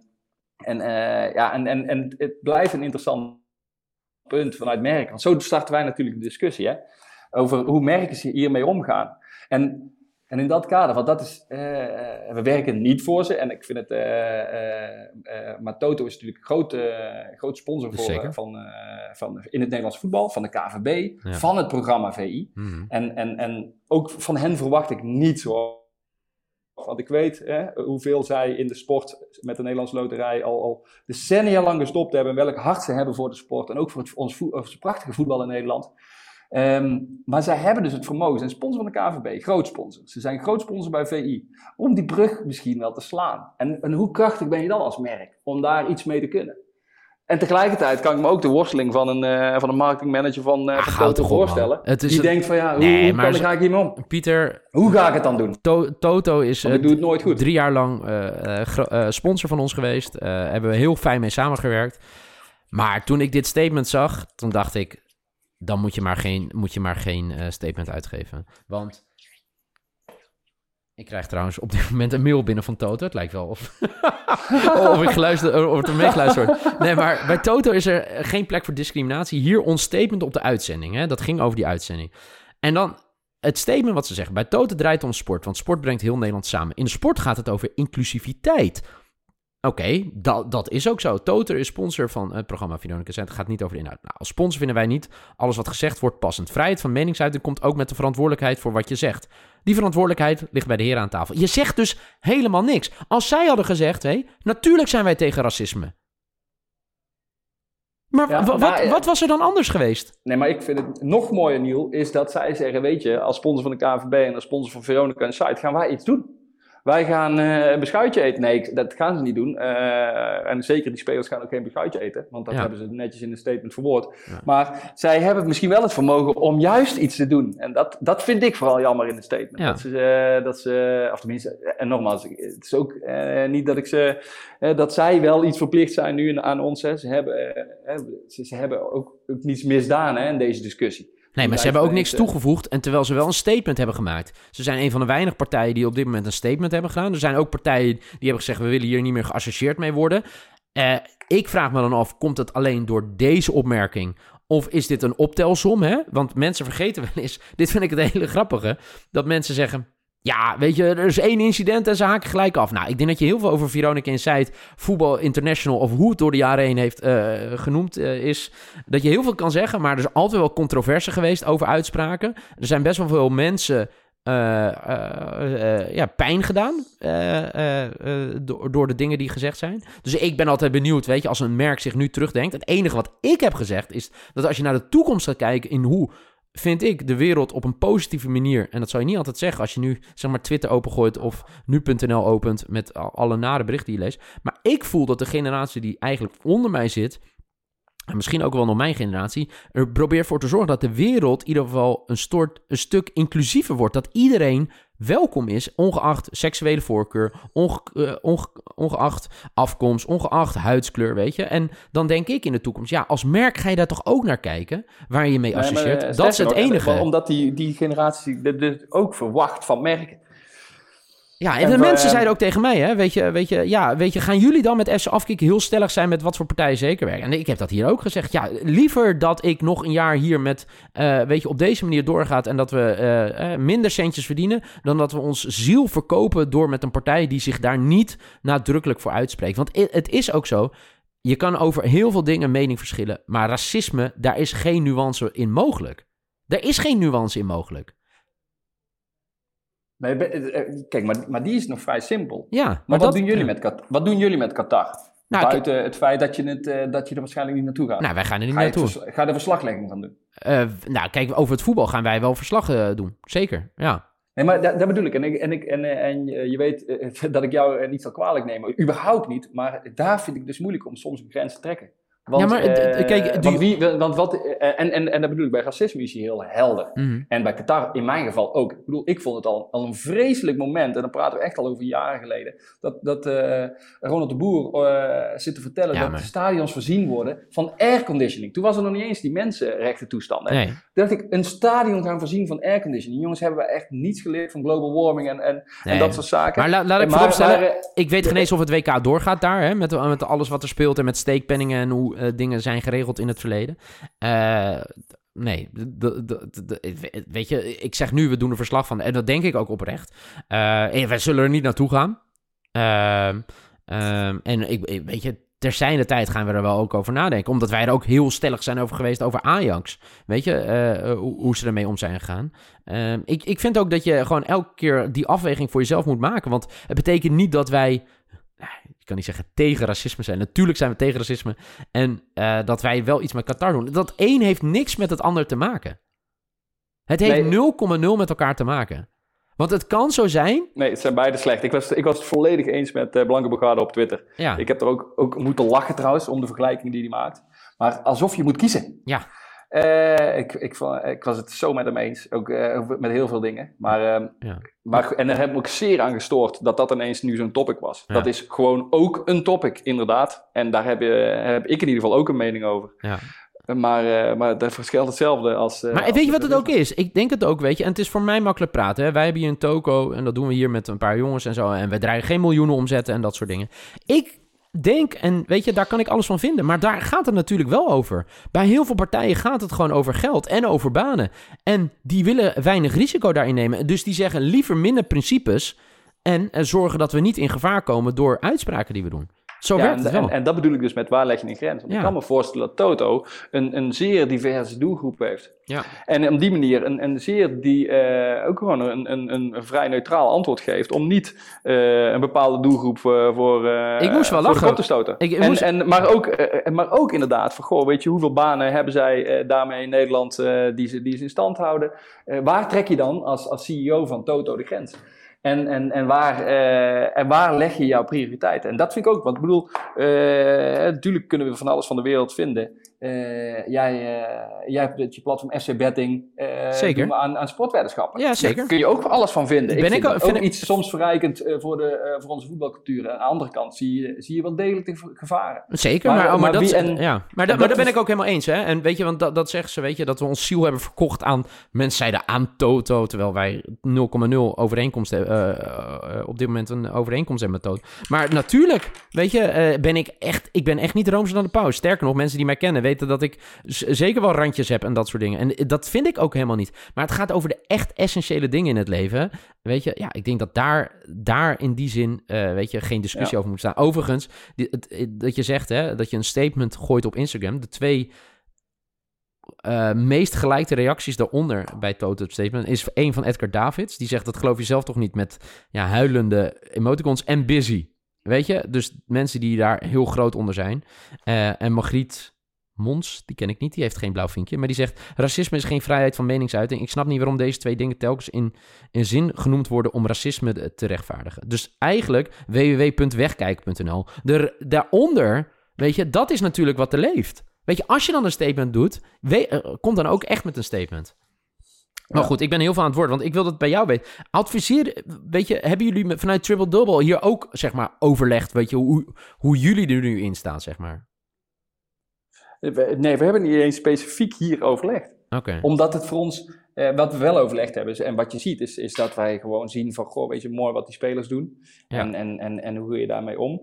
het blijft een interessant punt vanuit merken. Want zo starten wij natuurlijk de discussie, hè, over hoe merken hiermee omgaan. En in dat kader, want dat is, we werken niet voor ze. En ik vind het, maar Toto is natuurlijk groot sponsor van in het Nederlands voetbal, van de KVB, van het programma VI. Mm-hmm. En ook van hen verwacht ik niet zo. Want ik weet hoeveel zij in de sport met de Nederlandse Loterij al decennia lang gestopt hebben. En welk hart ze hebben voor de sport. En ook voor ons prachtige voetbal in Nederland. Maar zij hebben dus het vermogen. Ze zijn sponsor van de KVB, groot sponsor. Ze zijn groot sponsor bij VI. Om die brug misschien wel te slaan. En hoe krachtig ben je dan als merk om daar iets mee te kunnen? En tegelijkertijd kan ik me ook de worsteling van een marketingmanager van Toto voorstellen. Die denkt van hoe ga ik hiermee om? Pieter, hoe ga ik het dan doen? Toto is ik doe het nooit goed. 3 jaar lang sponsor van ons geweest. Hebben we heel fijn mee samengewerkt. Maar toen ik dit statement zag, toen dacht ik, dan moet je maar geen statement uitgeven. Want ik krijg trouwens op dit moment een mail binnen van Toto. Het lijkt wel of het er meegeluisterd wordt. Nee, maar bij Toto is er geen plek voor discriminatie. Hier ons statement op de uitzending. Hè? Dat ging over die uitzending. En dan het statement wat ze zeggen. Bij Toto draait het om sport, want sport brengt heel Nederland samen. In de sport gaat het over inclusiviteit. Oké, dat is ook zo. Toto is sponsor van het programma Veronica Zend. Het gaat niet over de inhoud. Nou, als sponsor vinden wij niet alles wat gezegd wordt passend. Vrijheid van meningsuiting komt ook met de verantwoordelijkheid voor wat je zegt. Die verantwoordelijkheid ligt bij de heren aan tafel. Je zegt dus helemaal niks. Als zij hadden gezegd, natuurlijk zijn wij tegen racisme. Maar wat was er dan anders geweest? Nee, maar ik vind het nog mooier, Niel, is dat zij zeggen, weet je, als sponsor van de KNVB en als sponsor van Veronica Inside gaan wij iets doen. Wij gaan een beschuitje eten. Nee, dat gaan ze niet doen. En zeker die spelers gaan ook geen beschuitje eten. Want dat hebben ze netjes in een statement verwoord. Ja. Maar zij hebben misschien wel het vermogen om juist iets te doen. En dat vind ik vooral jammer in het statement. Ja. Dat ze, of tenminste, en nogmaals, het is ook niet dat dat zij wel iets verplicht zijn nu aan ons. Hè. Ze hebben ook niets misdaan in deze discussie. Nee, maar ze hebben ook niks toegevoegd. En terwijl ze wel een statement hebben gemaakt. Ze zijn een van de weinige partijen die op dit moment een statement hebben gedaan. Er zijn ook partijen die hebben gezegd, we willen hier niet meer geassocieerd mee worden. Ik vraag me dan af, komt het alleen door deze opmerking Of is dit een optelsom, hè? Want mensen vergeten wel eens... Dit vind ik het hele grappige. Dat mensen zeggen... Ja, weet je, er is 1 incident en ze haken gelijk af. Nou, ik denk dat je heel veel over Veronica Inside, Voetbal International... of hoe het door de jaren heen heeft genoemd is... dat je heel veel kan zeggen, maar er is altijd wel controverse geweest over uitspraken. Er zijn best wel veel mensen... pijn gedaan door de dingen die gezegd zijn. Dus ik ben altijd benieuwd, weet je, als een merk zich nu terugdenkt. Het enige wat ik heb gezegd is dat als je naar de toekomst gaat kijken in hoe, vind ik, de wereld op een positieve manier, en dat zou je niet altijd zeggen als je nu, zeg maar, Twitter opengooit of nu.nl opent met alle nare berichten die je leest. Maar ik voel dat de generatie die eigenlijk onder mij zit, en misschien ook wel nog mijn generatie, er probeert voor te zorgen dat de wereld in ieder geval een stuk inclusiever wordt. Dat iedereen welkom is, ongeacht seksuele voorkeur, ongeacht afkomst, ongeacht huidskleur, weet je. En dan denk ik in de toekomst, ja, als merk ga je daar toch ook naar kijken, waar je mee associeert. Dat is het enige. Omdat die generatie dit ook verwacht van merken. Ja, en de mensen zeiden ook tegen mij, hè, weet je, gaan jullie dan met FC Afkikken heel stellig zijn met wat voor partijen zeker werken? En ik heb dat hier ook gezegd. Ja, liever dat ik nog een jaar hier met, op deze manier doorgaat en dat we minder centjes verdienen, dan dat we ons ziel verkopen door met een partij die zich daar niet nadrukkelijk voor uitspreekt. Want het is ook zo, je kan over heel veel dingen mening verschillen, maar racisme, daar is geen nuance in mogelijk. Er is geen nuance in mogelijk. Nee, kijk, maar die is nog vrij simpel. Ja, maar wat doen jullie met Qatar? Nou, buiten het feit dat je er waarschijnlijk niet naartoe gaat. Nou, wij gaan er niet naartoe. Ga je er verslaglegging van doen? Nou, kijk, over het voetbal gaan wij wel verslag doen. Zeker, ja. Nee, maar dat bedoel ik. En je weet dat ik jou niet zal kwalijk nemen. Überhaupt niet. Maar daar vind ik dus moeilijk om soms een grens te trekken. Want, ja, maar kijk... En dat bedoel ik, bij racisme is hij heel helder. Mm-hmm. En bij Qatar in mijn geval ook. Ik bedoel, ik vond het al een vreselijk moment, en dan praten we echt al over jaren geleden, dat Ronald de Boer zit te vertellen dat de stadions voorzien worden van airconditioning. Toen was er nog niet eens die mensenrechten toestanden. Nee. Toen dacht ik, een stadion gaan voorzien van airconditioning. Jongens, hebben we echt niets geleerd van global warming en dat soort zaken. Maar laat ik vooropstellen, ik weet geen eens of het WK doorgaat daar, hè, met alles wat er speelt en met steekpenningen en hoe dingen zijn geregeld in het verleden. Nee, weet je, ik zeg nu, we doen er verslag van. En dat denk ik ook oprecht. Wij zullen er niet naartoe gaan. En weet je, ter zijnde tijd gaan we er wel ook over nadenken. Omdat wij er ook heel stellig zijn over geweest over Ajax. Weet je, hoe ze ermee om zijn gegaan. Ik vind ook dat je gewoon elke keer die afweging voor jezelf moet maken. Want het betekent niet dat wij... Ik kan niet zeggen tegen racisme zijn. Natuurlijk zijn we tegen racisme. En dat wij wel iets met Qatar doen. Dat een heeft niks met het ander te maken. Het heeft 0,0 met elkaar te maken. Want het kan zo zijn... Nee, het zijn beide slecht. Ik was het volledig eens met Blanke Bogarde op Twitter. Ja. Ik heb er ook moeten lachen trouwens om de vergelijking die hij maakt. Maar alsof je moet kiezen. Ja. Ik was het zo met hem eens. Ook met heel veel dingen. Maar en daar heb ik me ook zeer aan gestoord dat ineens nu zo'n topic was. Ja. Dat is gewoon ook een topic, inderdaad. En daar heb ik in ieder geval ook een mening over. Ja. Maar dat verschilt hetzelfde als... maar weet je wat het ook is? Ik denk het ook, weet je. En het is voor mij makkelijk praten. Hè? Wij hebben hier een toko en dat doen we hier met een paar jongens en zo. En we draaien geen miljoenen omzetten en dat soort dingen. Ik denk, en weet je, daar kan ik alles van vinden. Maar daar gaat het natuurlijk wel over. Bij heel veel partijen gaat het gewoon over geld en over banen. En die willen weinig risico daarin nemen. Dus die zeggen liever minder principes en zorgen dat we niet in gevaar komen door uitspraken die we doen. Zo werkt het wel. En dat bedoel ik dus met waar leg je een grens. Want ik kan me voorstellen dat Toto een zeer diverse doelgroep heeft. Ja. En op die manier een zeer die ook gewoon een vrij neutraal antwoord geeft. Om niet een bepaalde doelgroep voor ik moest wel lachen. De kop te stoten. Maar ook inderdaad van, goh, weet je, hoeveel banen hebben zij daarmee in Nederland die ze in stand houden. Waar trek je dan als CEO van Toto de grens? En waar leg je jouw prioriteiten? En dat vind ik ook, want ik bedoel, natuurlijk kunnen we van alles van de wereld vinden. Jij hebt je platform FC Betting zeker. Aan sportweddenschappen. Ja, zeker. Daar kun je ook alles van vinden. Ik vind ook iets soms verrijkend voor onze voetbalcultuur. Aan de andere kant zie je wel degelijk de gevaren. Zeker, maar daar ben ik ook helemaal eens. Hè? En weet je, want dat zeggen ze, weet je, dat we ons ziel hebben verkocht aan, mensen zeiden aan Toto, terwijl wij 0,0 overeenkomst op dit moment een overeenkomst hebben met Toto. Maar natuurlijk, weet je, ik ben echt niet roomser dan de paus. Sterker nog, mensen die mij kennen weten weten dat ik zeker wel randjes heb en dat soort dingen. En dat vind ik ook helemaal niet. Maar het gaat over de echt essentiële dingen in het leven. Weet je, ja, ik denk dat daar in die zin, weet je, geen discussie over moet staan. Overigens, dat je zegt, hè, dat je een statement gooit op Instagram. De 2 meest gelikte reacties daaronder bij Toto Statement is één van Edgar Davids. Die zegt, dat geloof je zelf toch niet, met huilende emoticons en busy. Weet je? Dus mensen die daar heel groot onder zijn. En Margriet Mons, die ken ik niet, die heeft geen blauw vinkje. Maar die zegt, racisme is geen vrijheid van meningsuiting. Ik snap niet waarom deze 2 dingen telkens in zin genoemd worden om racisme te rechtvaardigen. Dus eigenlijk www.wegkijken.nl. Daaronder, weet je, dat is natuurlijk wat er leeft. Weet je, als je dan een statement doet, kom dan ook echt met een statement. Maar goed, ik ben heel veel aan het woord, want ik wil dat bij jou weten. Adviseer, weet je, hebben jullie vanuit Triple Double hier ook, zeg maar, overlegd, weet je, hoe jullie er nu in staan, zeg maar? Nee, we hebben niet eens specifiek hier overlegd. Okay. Omdat het voor ons, wat we wel overlegd hebben, en wat je ziet, is dat wij gewoon zien van, goh, weet je, mooi wat die spelers doen. Ja. En hoe ga je daarmee om?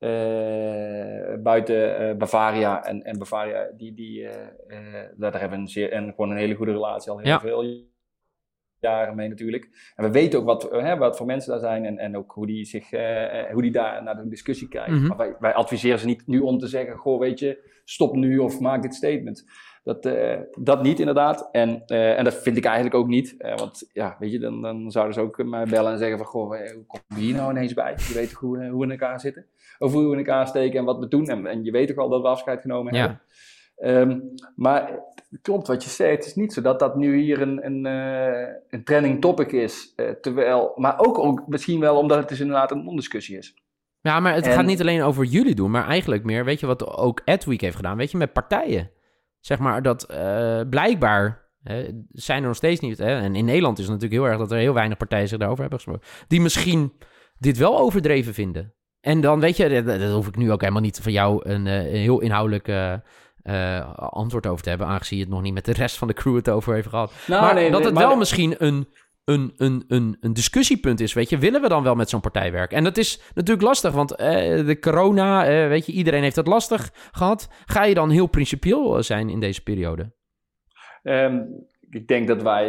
Buiten Bavaria en Bavaria, daar hebben we gewoon een hele goede relatie al heel veel jaren mee natuurlijk. En we weten ook wat voor mensen daar zijn en ook hoe die daar naar de discussie kijken. Mm-hmm. Maar wij adviseren ze niet nu om te zeggen, goh, weet je, stop nu of maak dit statement. Dat niet inderdaad. En dat vind ik eigenlijk ook niet. Want ja, weet je, dan zouden ze ook mij bellen en zeggen van, goh, hoe kom je hier nou ineens bij? Je weet hoe we in elkaar zitten. Of hoe we in elkaar steken en wat we doen. En je weet toch al dat we afscheid genomen hebben. Maar het klopt wat je zei. Het is niet zo dat nu hier een trending topic is. Maar ook misschien wel omdat het dus inderdaad een ondiscussie is. Ja, maar het gaat niet alleen over jullie doen. Maar eigenlijk meer, weet je wat ook Adweek heeft gedaan? Weet je, met partijen. Zeg maar dat blijkbaar zijn er nog steeds niet. En in Nederland is het natuurlijk heel erg dat er heel weinig partijen zich daarover hebben gesproken. Die misschien dit wel overdreven vinden. En dan weet je, dat hoef ik nu ook helemaal niet van jou een heel inhoudelijk antwoord over te hebben. Aangezien je het nog niet met de rest van de crew het over heeft gehad. Wel misschien een discussiepunt is, weet je. Willen we dan wel met zo'n partij werken? En dat is natuurlijk lastig, want de corona, weet je, iedereen heeft het lastig gehad. Ga je dan heel principieel zijn in deze periode? Ik denk dat wij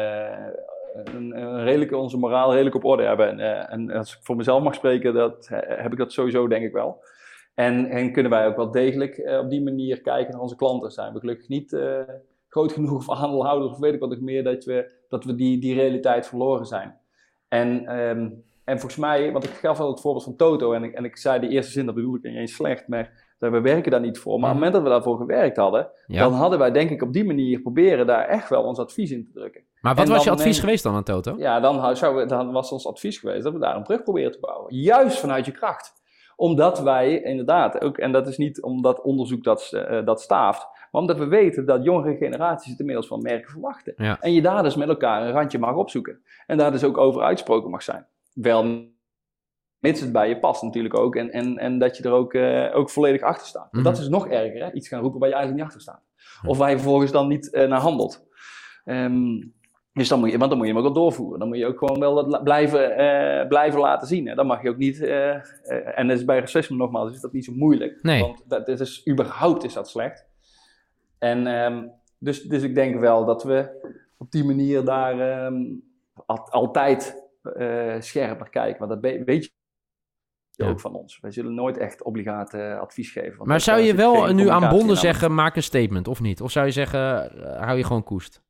onze moraal redelijk op orde hebben. En als ik voor mezelf mag spreken, heb ik dat sowieso denk ik wel. En kunnen wij ook wel degelijk op die manier kijken naar onze klanten. Zijn we gelukkig niet groot genoeg of aandeelhouders of weet ik wat nog meer, dat we die realiteit verloren zijn. En volgens mij, want ik gaf al het voorbeeld van Toto en ik zei de eerste zin, dat bedoel ik niet eens slecht, maar we werken daar niet voor. Maar op het moment dat we daarvoor gewerkt hadden, dan hadden wij denk ik op die manier proberen daar echt wel ons advies in te drukken. Maar wat was je advies geweest dan aan Toto? Ja, dan was ons advies geweest dat we daar een brug proberen te bouwen. Juist vanuit je kracht. Omdat wij inderdaad ook, en dat is niet omdat onderzoek dat staaft, maar omdat we weten dat jongere generaties het inmiddels van merken verwachten. Ja. En je daar dus met elkaar een randje mag opzoeken. En daar dus ook over uitsproken mag zijn. Wel, mits het bij je past natuurlijk ook. En dat je er ook volledig achter staat. Mm-hmm. Dat is nog erger, hè? Iets gaan roepen waar je eigenlijk niet achter staat. Of waar je vervolgens dan niet naar handelt. Dus dan moet je hem ook wel doorvoeren. Dan moet je ook gewoon wel blijven laten zien. Hè? Dan mag je ook niet... en dat is bij racisme nogmaals, is dat niet zo moeilijk. Nee. Want überhaupt is dat slecht. En dus ik denk wel dat we op die manier daar altijd scherper kijken. Want dat weet je ook van ons. Wij zullen nooit echt obligaat advies geven. Maar zou je wel nu aan bonden zeggen, maak een statement of niet? Of zou je zeggen, hou je gewoon koest?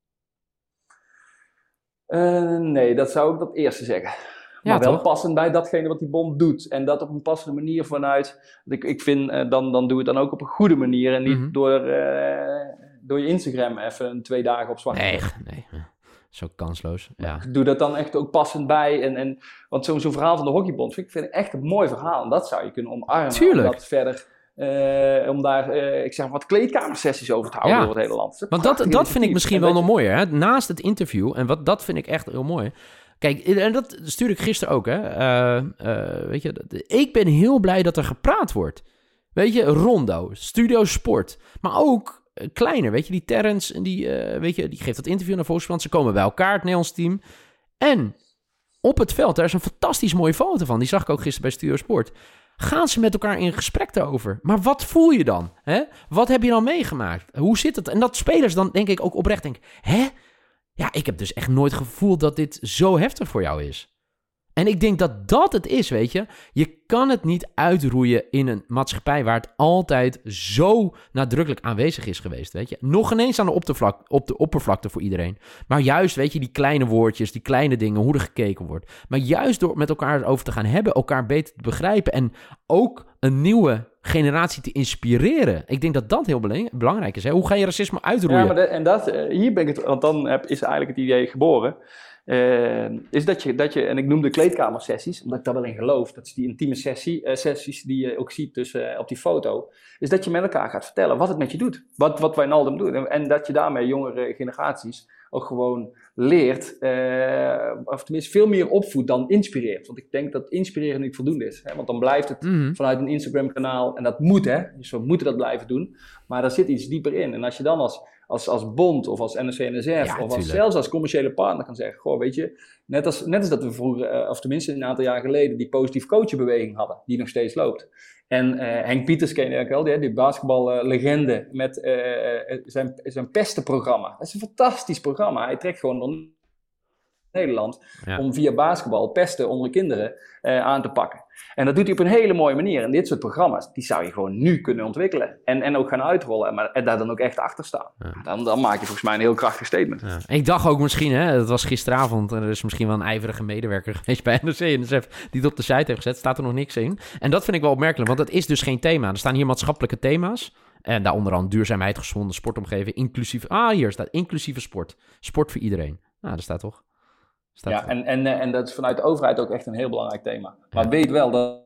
Nee, dat zou ik dat eerste zeggen. Maar wel passend bij datgene wat die bond doet. En dat op een passende manier vanuit... Ik vind, dan doe het dan ook op een goede manier. En niet door je Instagram even 2 dagen op zwart. Nee. Zo kansloos. Ja. Doe dat dan echt ook passend bij. Want zo'n verhaal van de hockeybond vind ik echt een mooi verhaal. En dat zou je kunnen omarmen. Tuurlijk. Om dat verder... om daar, ik zeg wat kleedkamersessies over te houden door het hele land. Want dat vind ik misschien wel nog mooier. Hè? Naast het interview, en dat vind ik echt heel mooi. Kijk, en dat stuurde ik gisteren ook. Hè? Weet je, ik ben heel blij dat er gepraat wordt. Weet je, Rondo, Studio Sport. Maar ook kleiner, weet je, die Terrence, die geeft dat interview naar Volkskrant. Ze komen bij elkaar, het Nederlands team. En op het veld, daar is een fantastisch mooie foto van. Die zag ik ook gisteren bij Studio Sport. gaan ze met elkaar in gesprek erover. Maar wat voel je dan? Hè? Wat heb je dan meegemaakt? Hoe zit het? En dat spelers dan denk ik ook oprecht denken, hè? Ja, ik heb dus echt nooit gevoeld dat dit zo heftig voor jou is. En ik denk dat dat het is, weet je. Je kan het niet uitroeien in een maatschappij waar het altijd zo nadrukkelijk aanwezig is geweest, weet je. Nog ineens aan de oppervlakte voor iedereen. Maar juist, weet je, die kleine woordjes, die kleine dingen, hoe er gekeken wordt. Maar juist door met elkaar over te gaan hebben, elkaar beter te begrijpen en ook een nieuwe generatie te inspireren. Ik denk dat dat heel belangrijk is. Hè? Hoe ga je racisme uitroeien? Ja, maar hier ben ik het, want dan is eigenlijk het idee geboren. Is dat je, en ik noem de kleedkamersessies, omdat ik daar wel in geloof, dat is die intieme sessies die je ook ziet op die foto, is dat je met elkaar gaat vertellen wat het met je doet. Wat Wijnaldum doet. En dat je daarmee jongere generaties ook gewoon leert, of tenminste veel meer opvoedt dan inspireert. Want ik denk dat inspireren niet voldoende is. Hè? Want dan blijft het vanuit een Instagram-kanaal, en dat moet, hè. Dus we moeten dat blijven doen. Maar daar zit iets dieper in. En als je dan als bond of als NOC-NSF of zelfs als commerciële partner kan zeggen, goh, weet je, net als dat we vroeger, of tenminste een aantal jaar geleden, die positief coachenbeweging hadden, die nog steeds loopt. En Henk Pieters ken je ook wel, die basketballegende met zijn pestenprogramma. Dat is een fantastisch programma. Hij trekt gewoon door Nederland om via basketbal pesten onder kinderen aan te pakken. En dat doet hij op een hele mooie manier. En dit soort programma's, die zou je gewoon nu kunnen ontwikkelen. En ook gaan uitrollen. En daar dan ook echt achter staan. Ja. Dan maak je volgens mij een heel krachtig statement. Ja. Ik dacht ook misschien, hè, het was gisteravond. En er is misschien wel een ijverige medewerker geweest bij NOC-NSF die het op de site heeft gezet. Staat er nog niks in. En dat vind ik wel opmerkelijk, want het is dus geen thema. Er staan hier maatschappelijke thema's. En daaronder aan duurzaamheid, gezonde sportomgeving, inclusief. Hier staat inclusieve sport. Sport voor iedereen. Nou, dat staat toch? En dat is vanuit de overheid ook echt een heel belangrijk thema. Maar weet wel dat...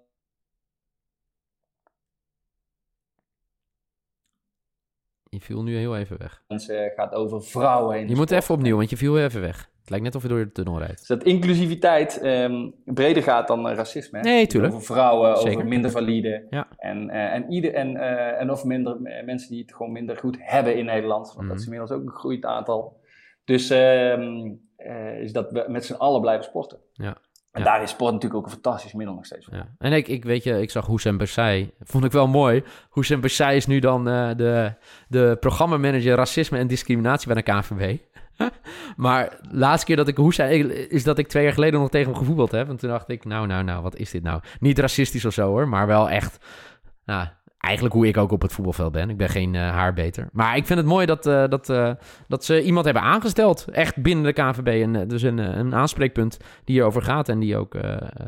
Je viel nu heel even weg. Het gaat over vrouwen heen. Je moet even opnieuw, want je viel even weg. Het lijkt net of je door de tunnel rijdt. Dus dat inclusiviteit breder gaat dan racisme. Hè? Nee, tuurlijk. Over vrouwen, Zeker. over minder valide. Ja. En of minder mensen die het gewoon minder goed hebben in Nederland. Want dat is inmiddels ook een gegroeid aantal. Dus is dat we met z'n allen blijven sporten. Ja. En daar is sport natuurlijk ook een fantastisch middel nog steeds voor. Ja. En ik zag Houssem Bessai. Vond ik wel mooi. Houssem Bessai is nu dan de programmamanager racisme en discriminatie bij de KNVB. Maar de laatste keer dat ik Houssem... is dat ik 2 jaar geleden nog tegen hem gevoetbald heb. En toen dacht ik, nou, wat is dit nou? Niet racistisch of zo hoor, maar wel echt... Eigenlijk hoe ik ook op het voetbalveld ben. Ik ben geen haar beter. Maar ik vind het mooi dat ze iemand hebben aangesteld. Echt binnen de KNVB. En dus een aanspreekpunt die hierover gaat. En die ook,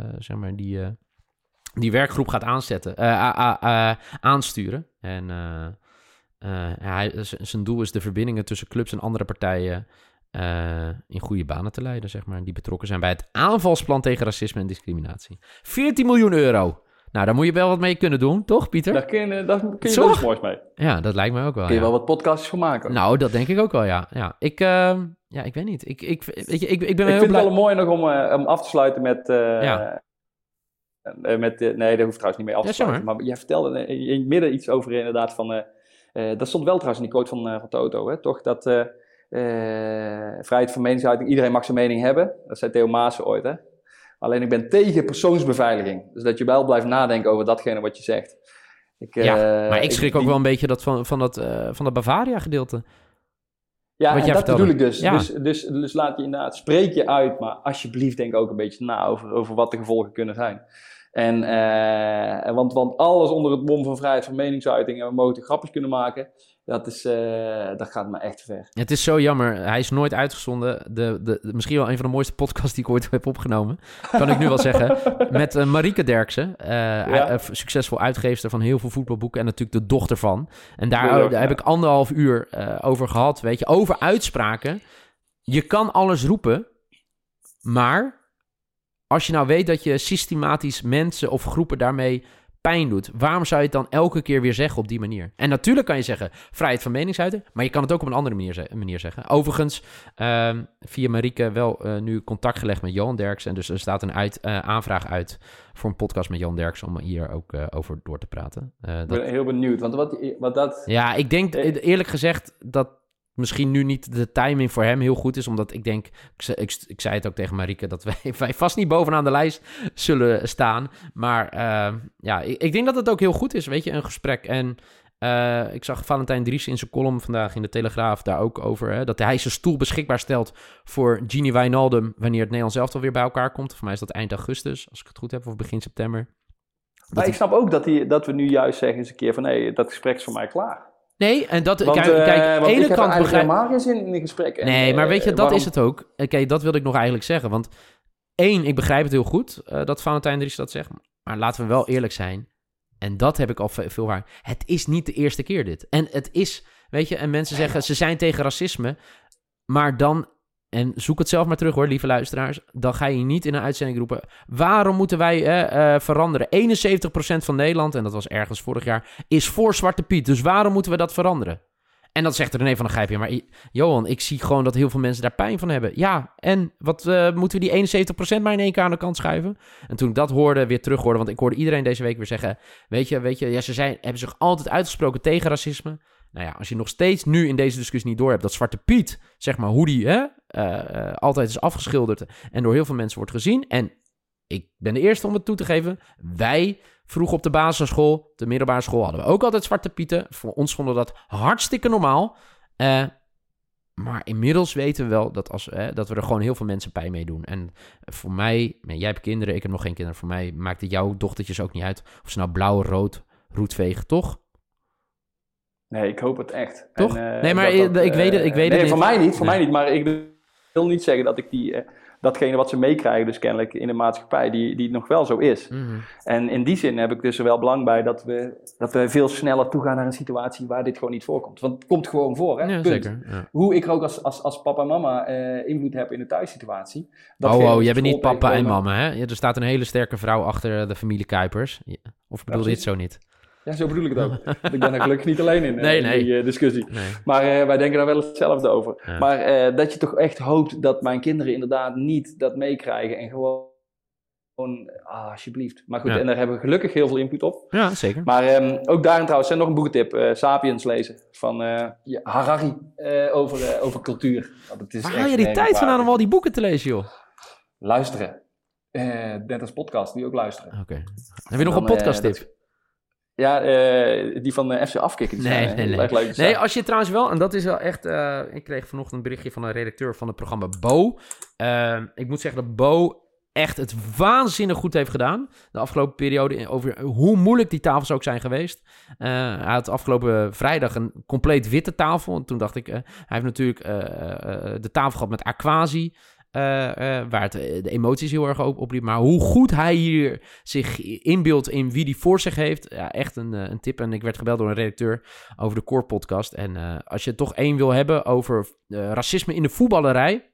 die werkgroep gaat aansturen. En zijn doel is de verbindingen tussen clubs en andere partijen in goede banen te leiden, zeg maar. Die betrokken zijn bij het aanvalsplan tegen racisme en discriminatie. 14 miljoen euro. Nou, daar moet je wel wat mee kunnen doen, toch, Pieter? Daar kun je wel iets moois mee. Ja, dat lijkt me ook wel. Kun je wel wat podcastjes voor maken. Nou, dat denk ik ook wel, ja. Ik weet niet. Ik vind het wel mooi nog om af te sluiten met... nee, daar hoeft trouwens niet mee af te sluiten. Maar jij vertelde in het midden iets over inderdaad van... dat stond wel trouwens in die quote van Toto, hè, toch? Dat vrijheid van meningsuiting, iedereen mag zijn mening hebben. Dat zei Theo Maassen ooit, hè? Alleen ik ben tegen persoonsbeveiliging. Dus dat je wel blijft nadenken over datgene wat je zegt. Maar ik schrik ook wel een beetje van dat Bavaria-gedeelte. Ja, en dat bedoel ik dus. Ja. Dus laat je inderdaad, spreek je uit, maar alsjeblieft denk ook een beetje na over wat de gevolgen kunnen zijn. Want alles onder het mom van vrijheid van meningsuiting en we mogen grapjes kunnen maken, dat gaat me echt ver. Het is zo jammer. Hij is nooit uitgezonden. Misschien wel een van de mooiste podcasts die ik ooit heb opgenomen. Kan ik nu wel zeggen. Met Marieke Derksen. Succesvol uitgeefster van heel veel voetbalboeken. En natuurlijk de dochter van. En daar heb ik 1,5 uur over gehad. Weet je, over uitspraken. Je kan alles roepen. Maar als je nou weet dat je systematisch mensen of groepen daarmee pijn doet, waarom zou je het dan elke keer weer zeggen op die manier? En natuurlijk kan je zeggen vrijheid van meningsuiting, maar je kan het ook op een andere manier zeggen. Overigens, via Marieke wel nu contact gelegd met Johan Derksen. En dus er staat een aanvraag uit voor een podcast met Johan Derksen om hier ook over door te praten. Ik ben heel benieuwd, want wat dat... Ja, ik denk eerlijk gezegd dat misschien nu niet de timing voor hem heel goed is. Omdat ik denk, ik zei het ook tegen Marieke, dat wij vast niet bovenaan de lijst zullen staan. Maar ik denk dat het ook heel goed is, weet je, een gesprek. En ik zag Valentijn Dries in zijn column vandaag in de Telegraaf daar ook over. Hè, dat hij zijn stoel beschikbaar stelt voor Gini Wijnaldum wanneer het Nederlands elftal weer bij elkaar komt. Voor mij is dat eind augustus, als ik het goed heb, of begin september. Maar ik snap ook dat we nu juist zeggen eens een keer van nee, dat gesprek is voor mij klaar. Nee, en dat... Want, kijk, aan de ene ik kant heb helemaal geen zin in een gesprek. Nee, maar weet je, dat is het ook. Kijk, dat wilde ik nog eigenlijk zeggen. Want ik begrijp het heel goed dat Valentijn Dries dat zegt. Maar laten we wel eerlijk zijn. En dat heb ik al veel waar. Het is niet de eerste keer dit. En het is, weet je, en mensen zeggen ze zijn tegen racisme. Maar dan, en zoek het zelf maar terug hoor, lieve luisteraars. Dan ga je niet in een uitzending roepen. Waarom moeten wij veranderen? 71% van Nederland, en dat was ergens vorig jaar, is voor Zwarte Piet. Dus waarom moeten we dat veranderen? En dat zegt René van der Gijp. Ja, maar Johan, ik zie gewoon dat heel veel mensen daar pijn van hebben. Ja, en wat moeten we die 71% maar in één keer aan de kant schuiven? En toen ik dat weer terughoorde, want ik hoorde iedereen deze week weer zeggen, weet je, ja, hebben zich altijd uitgesproken tegen racisme. Nou ja, als je nog steeds nu in deze discussie niet door hebt dat Zwarte Piet, zeg maar, hoe die altijd is afgeschilderd en door heel veel mensen wordt gezien. En ik ben de eerste om het toe te geven, wij vroeger op de basisschool, de middelbare school, hadden we ook altijd Zwarte Pieten. Voor ons vonden we dat hartstikke normaal. Maar inmiddels weten we wel dat we er gewoon heel veel mensen pijn mee doen. En voor mij, jij hebt kinderen, ik heb nog geen kinderen. Voor mij maakt het jouw dochtertjes ook niet uit of ze nou blauw, rood, roetvegen, toch? Nee, ik hoop het echt. Toch? En, nee, maar ik weet het niet. Voor mij niet. Maar ik wil niet zeggen dat ik datgene wat ze meekrijgen, dus kennelijk in de maatschappij, die nog wel zo is. Mm-hmm. En in die zin heb ik dus er wel belang bij dat we veel sneller toegaan naar een situatie waar dit gewoon niet voorkomt. Want het komt gewoon voor, hè? Ja, zeker. Ja. Hoe ik er ook als papa en mama invloed heb in de thuissituatie. Jij bent niet papa en mama, hè? Er staat een hele sterke vrouw achter de familie Kuipers. Of bedoel je dit zo niet? Ja, zo bedoel ik het ook. Ik ben er gelukkig niet alleen in die discussie. Nee. Maar wij denken daar wel hetzelfde over. Ja. Maar dat je toch echt hoopt dat mijn kinderen inderdaad niet dat meekrijgen. En gewoon alsjeblieft. Maar goed, en daar hebben we gelukkig heel veel input op. Ja, zeker. Maar ook daarin trouwens, nog een boekentip. Sapiens lezen van Harari over cultuur. Waar haal je die tijd vandaan om al die boeken te lezen, joh? Luisteren. Net als podcast, die ook luisteren. Oké. Heb je nog een podcasttip? Ja, die van FC Afkikken. Nee, als je trouwens wel, en dat is wel echt... ik kreeg vanochtend een berichtje van een redacteur van het programma Bo. Ik moet zeggen dat Bo echt het waanzinnig goed heeft gedaan. De afgelopen periode, over hoe moeilijk die tafels ook zijn geweest. Hij had afgelopen vrijdag een compleet witte tafel. En toen dacht ik, hij heeft natuurlijk de tafel gehad met Aquasi. Waar het de emoties heel erg opliep. Maar hoe goed hij hier zich inbeeldt in wie die voor zich heeft. Ja, echt een tip. En ik werd gebeld door een redacteur over de Core podcast. En als je het toch één wil hebben over racisme in de voetballerij.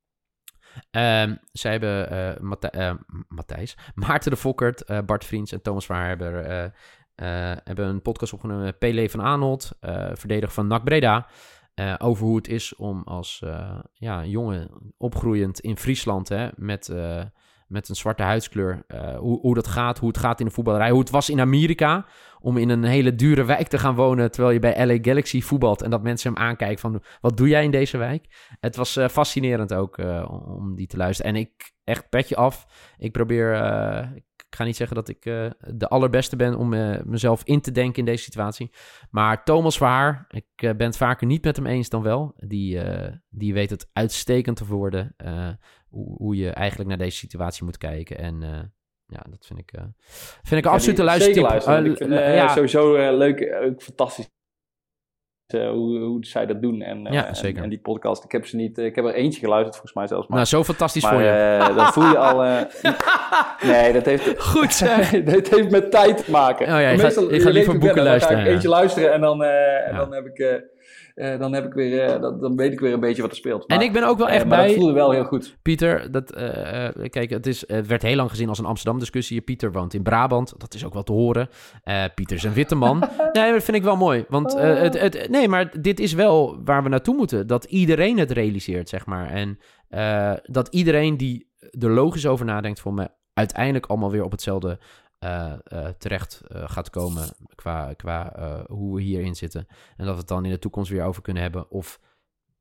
Zij hebben Matthijs, Maarten de Fokkert, Bart Vriends en Thomas Verhaar hebben een podcast opgenomen met Pelé van Aanholt, verdediger van NAC Breda. Over hoe het is om als jongen opgroeiend in Friesland met een zwarte huidskleur. Hoe dat gaat, hoe het gaat in de voetballerij. Hoe het was in Amerika om in een hele dure wijk te gaan wonen terwijl je bij LA Galaxy voetbalt en dat mensen hem aankijken van wat doe jij in deze wijk? Het was fascinerend ook om die te luisteren. En ik echt petje af. Ik probeer... Ik ga niet zeggen dat ik de allerbeste ben om mezelf in te denken in deze situatie. Maar Thomas Verhaar, ik ben het vaker niet met hem eens dan wel. Die weet het uitstekend te verwoorden. Hoe je eigenlijk naar deze situatie moet kijken. En dat vind ik een absolute luistertip. Ik vind sowieso leuk, ook fantastisch. Hoe zij dat doen zeker. En die podcast, ik heb er eentje geluisterd volgens mij zelfs. Nou, zo fantastisch voor je. Dat voel je al... nee, dat heeft... Goed zeg. Dat heeft met tijd te maken. Oh ja, je gaat liever boeken luisteren. Dan ga ik eentje luisteren en dan heb ik... Dan weet ik weer een beetje wat er speelt. Maar, en ik ben ook wel echt bij... dat voelde wel heel goed. Pieter, kijk, het werd heel lang gezien als een Amsterdam-discussie. Pieter woont in Brabant, dat is ook wel te horen. Pieter is een witte man. Nee, dat vind ik wel mooi. Want maar dit is wel waar we naartoe moeten. Dat iedereen het realiseert, zeg maar. En dat iedereen die er logisch over nadenkt, voor me uiteindelijk allemaal weer op hetzelfde... terecht gaat komen qua hoe we hierin zitten. En dat we het dan in de toekomst weer over kunnen hebben. Of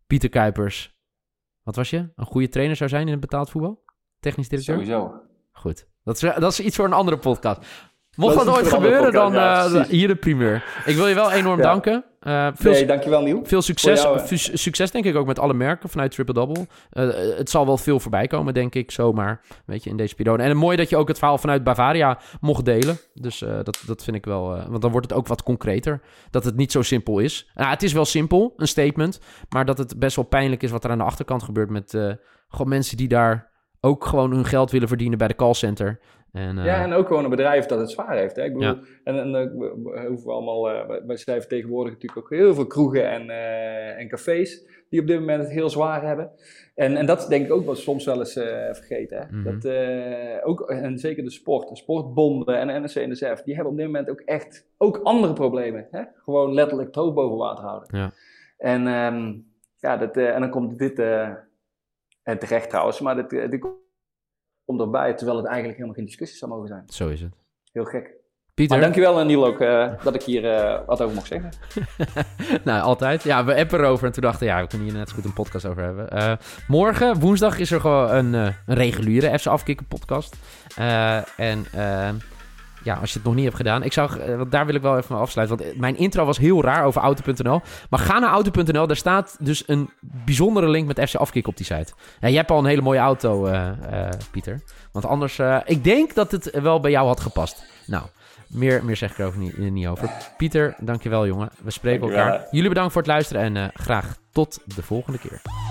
Pieter Kuipers, wat was je? Een goede trainer zou zijn in het betaald voetbal? Technisch directeur? Sowieso. Goed. Dat is iets voor een andere podcast. Mocht Dat dat is ooit iets voor een gebeuren, andere podcast, dan ja, hier de primeur. Ik wil je wel enorm danken. Dankjewel Niel. Veel succes. Voor jou, Succes denk ik ook met alle merken vanuit Triple Double. Het zal wel veel voorbij komen, denk ik, zomaar. Weet je, in deze periode. En mooi dat je ook het verhaal vanuit Bavaria mocht delen. Dus dat vind ik wel... want dan wordt het ook wat concreter. Dat het niet zo simpel is. Het is wel simpel, een statement. Maar dat het best wel pijnlijk is wat er aan de achterkant gebeurt met gewoon mensen die daar ook gewoon hun geld willen verdienen bij de callcenter. En ook gewoon een bedrijf dat het zwaar heeft. Hè? Ik bedoel, we hoeven allemaal, wij schrijven tegenwoordig natuurlijk ook heel veel kroegen en cafés die op dit moment het heel zwaar hebben. En dat is denk ik ook wat soms wel eens vergeten. Hè? Mm-hmm. En zeker de sportbonden en NSC en NSF, die hebben op dit moment ook echt ook andere problemen. Hè? Gewoon letterlijk het hoofd boven water houden. Ja. En dan komt dit terecht trouwens, maar dit komt erbij, terwijl het eigenlijk helemaal geen discussie zou mogen zijn. Zo is het. Heel gek. Pieter. Maar dankjewel Niel ook dat ik hier wat over mocht zeggen. Nou, altijd. Ja, we appen erover en toen dachten we, we kunnen hier net zo goed een podcast over hebben. Morgen, woensdag, is er gewoon een reguliere FC Afkikken podcast. Als je het nog niet hebt gedaan. Want daar wil ik wel even mee afsluiten. Want mijn intro was heel raar over Auto.nl. Maar ga naar Auto.nl. Daar staat dus een bijzondere link met FC Afkikken op die site. Jij hebt al een hele mooie auto, Pieter. Want anders... ik denk dat het wel bij jou had gepast. Nou, meer zeg ik er over niet over. Pieter, dankjewel jongen. We spreken elkaar. Jullie bedankt voor het luisteren. En graag tot de volgende keer.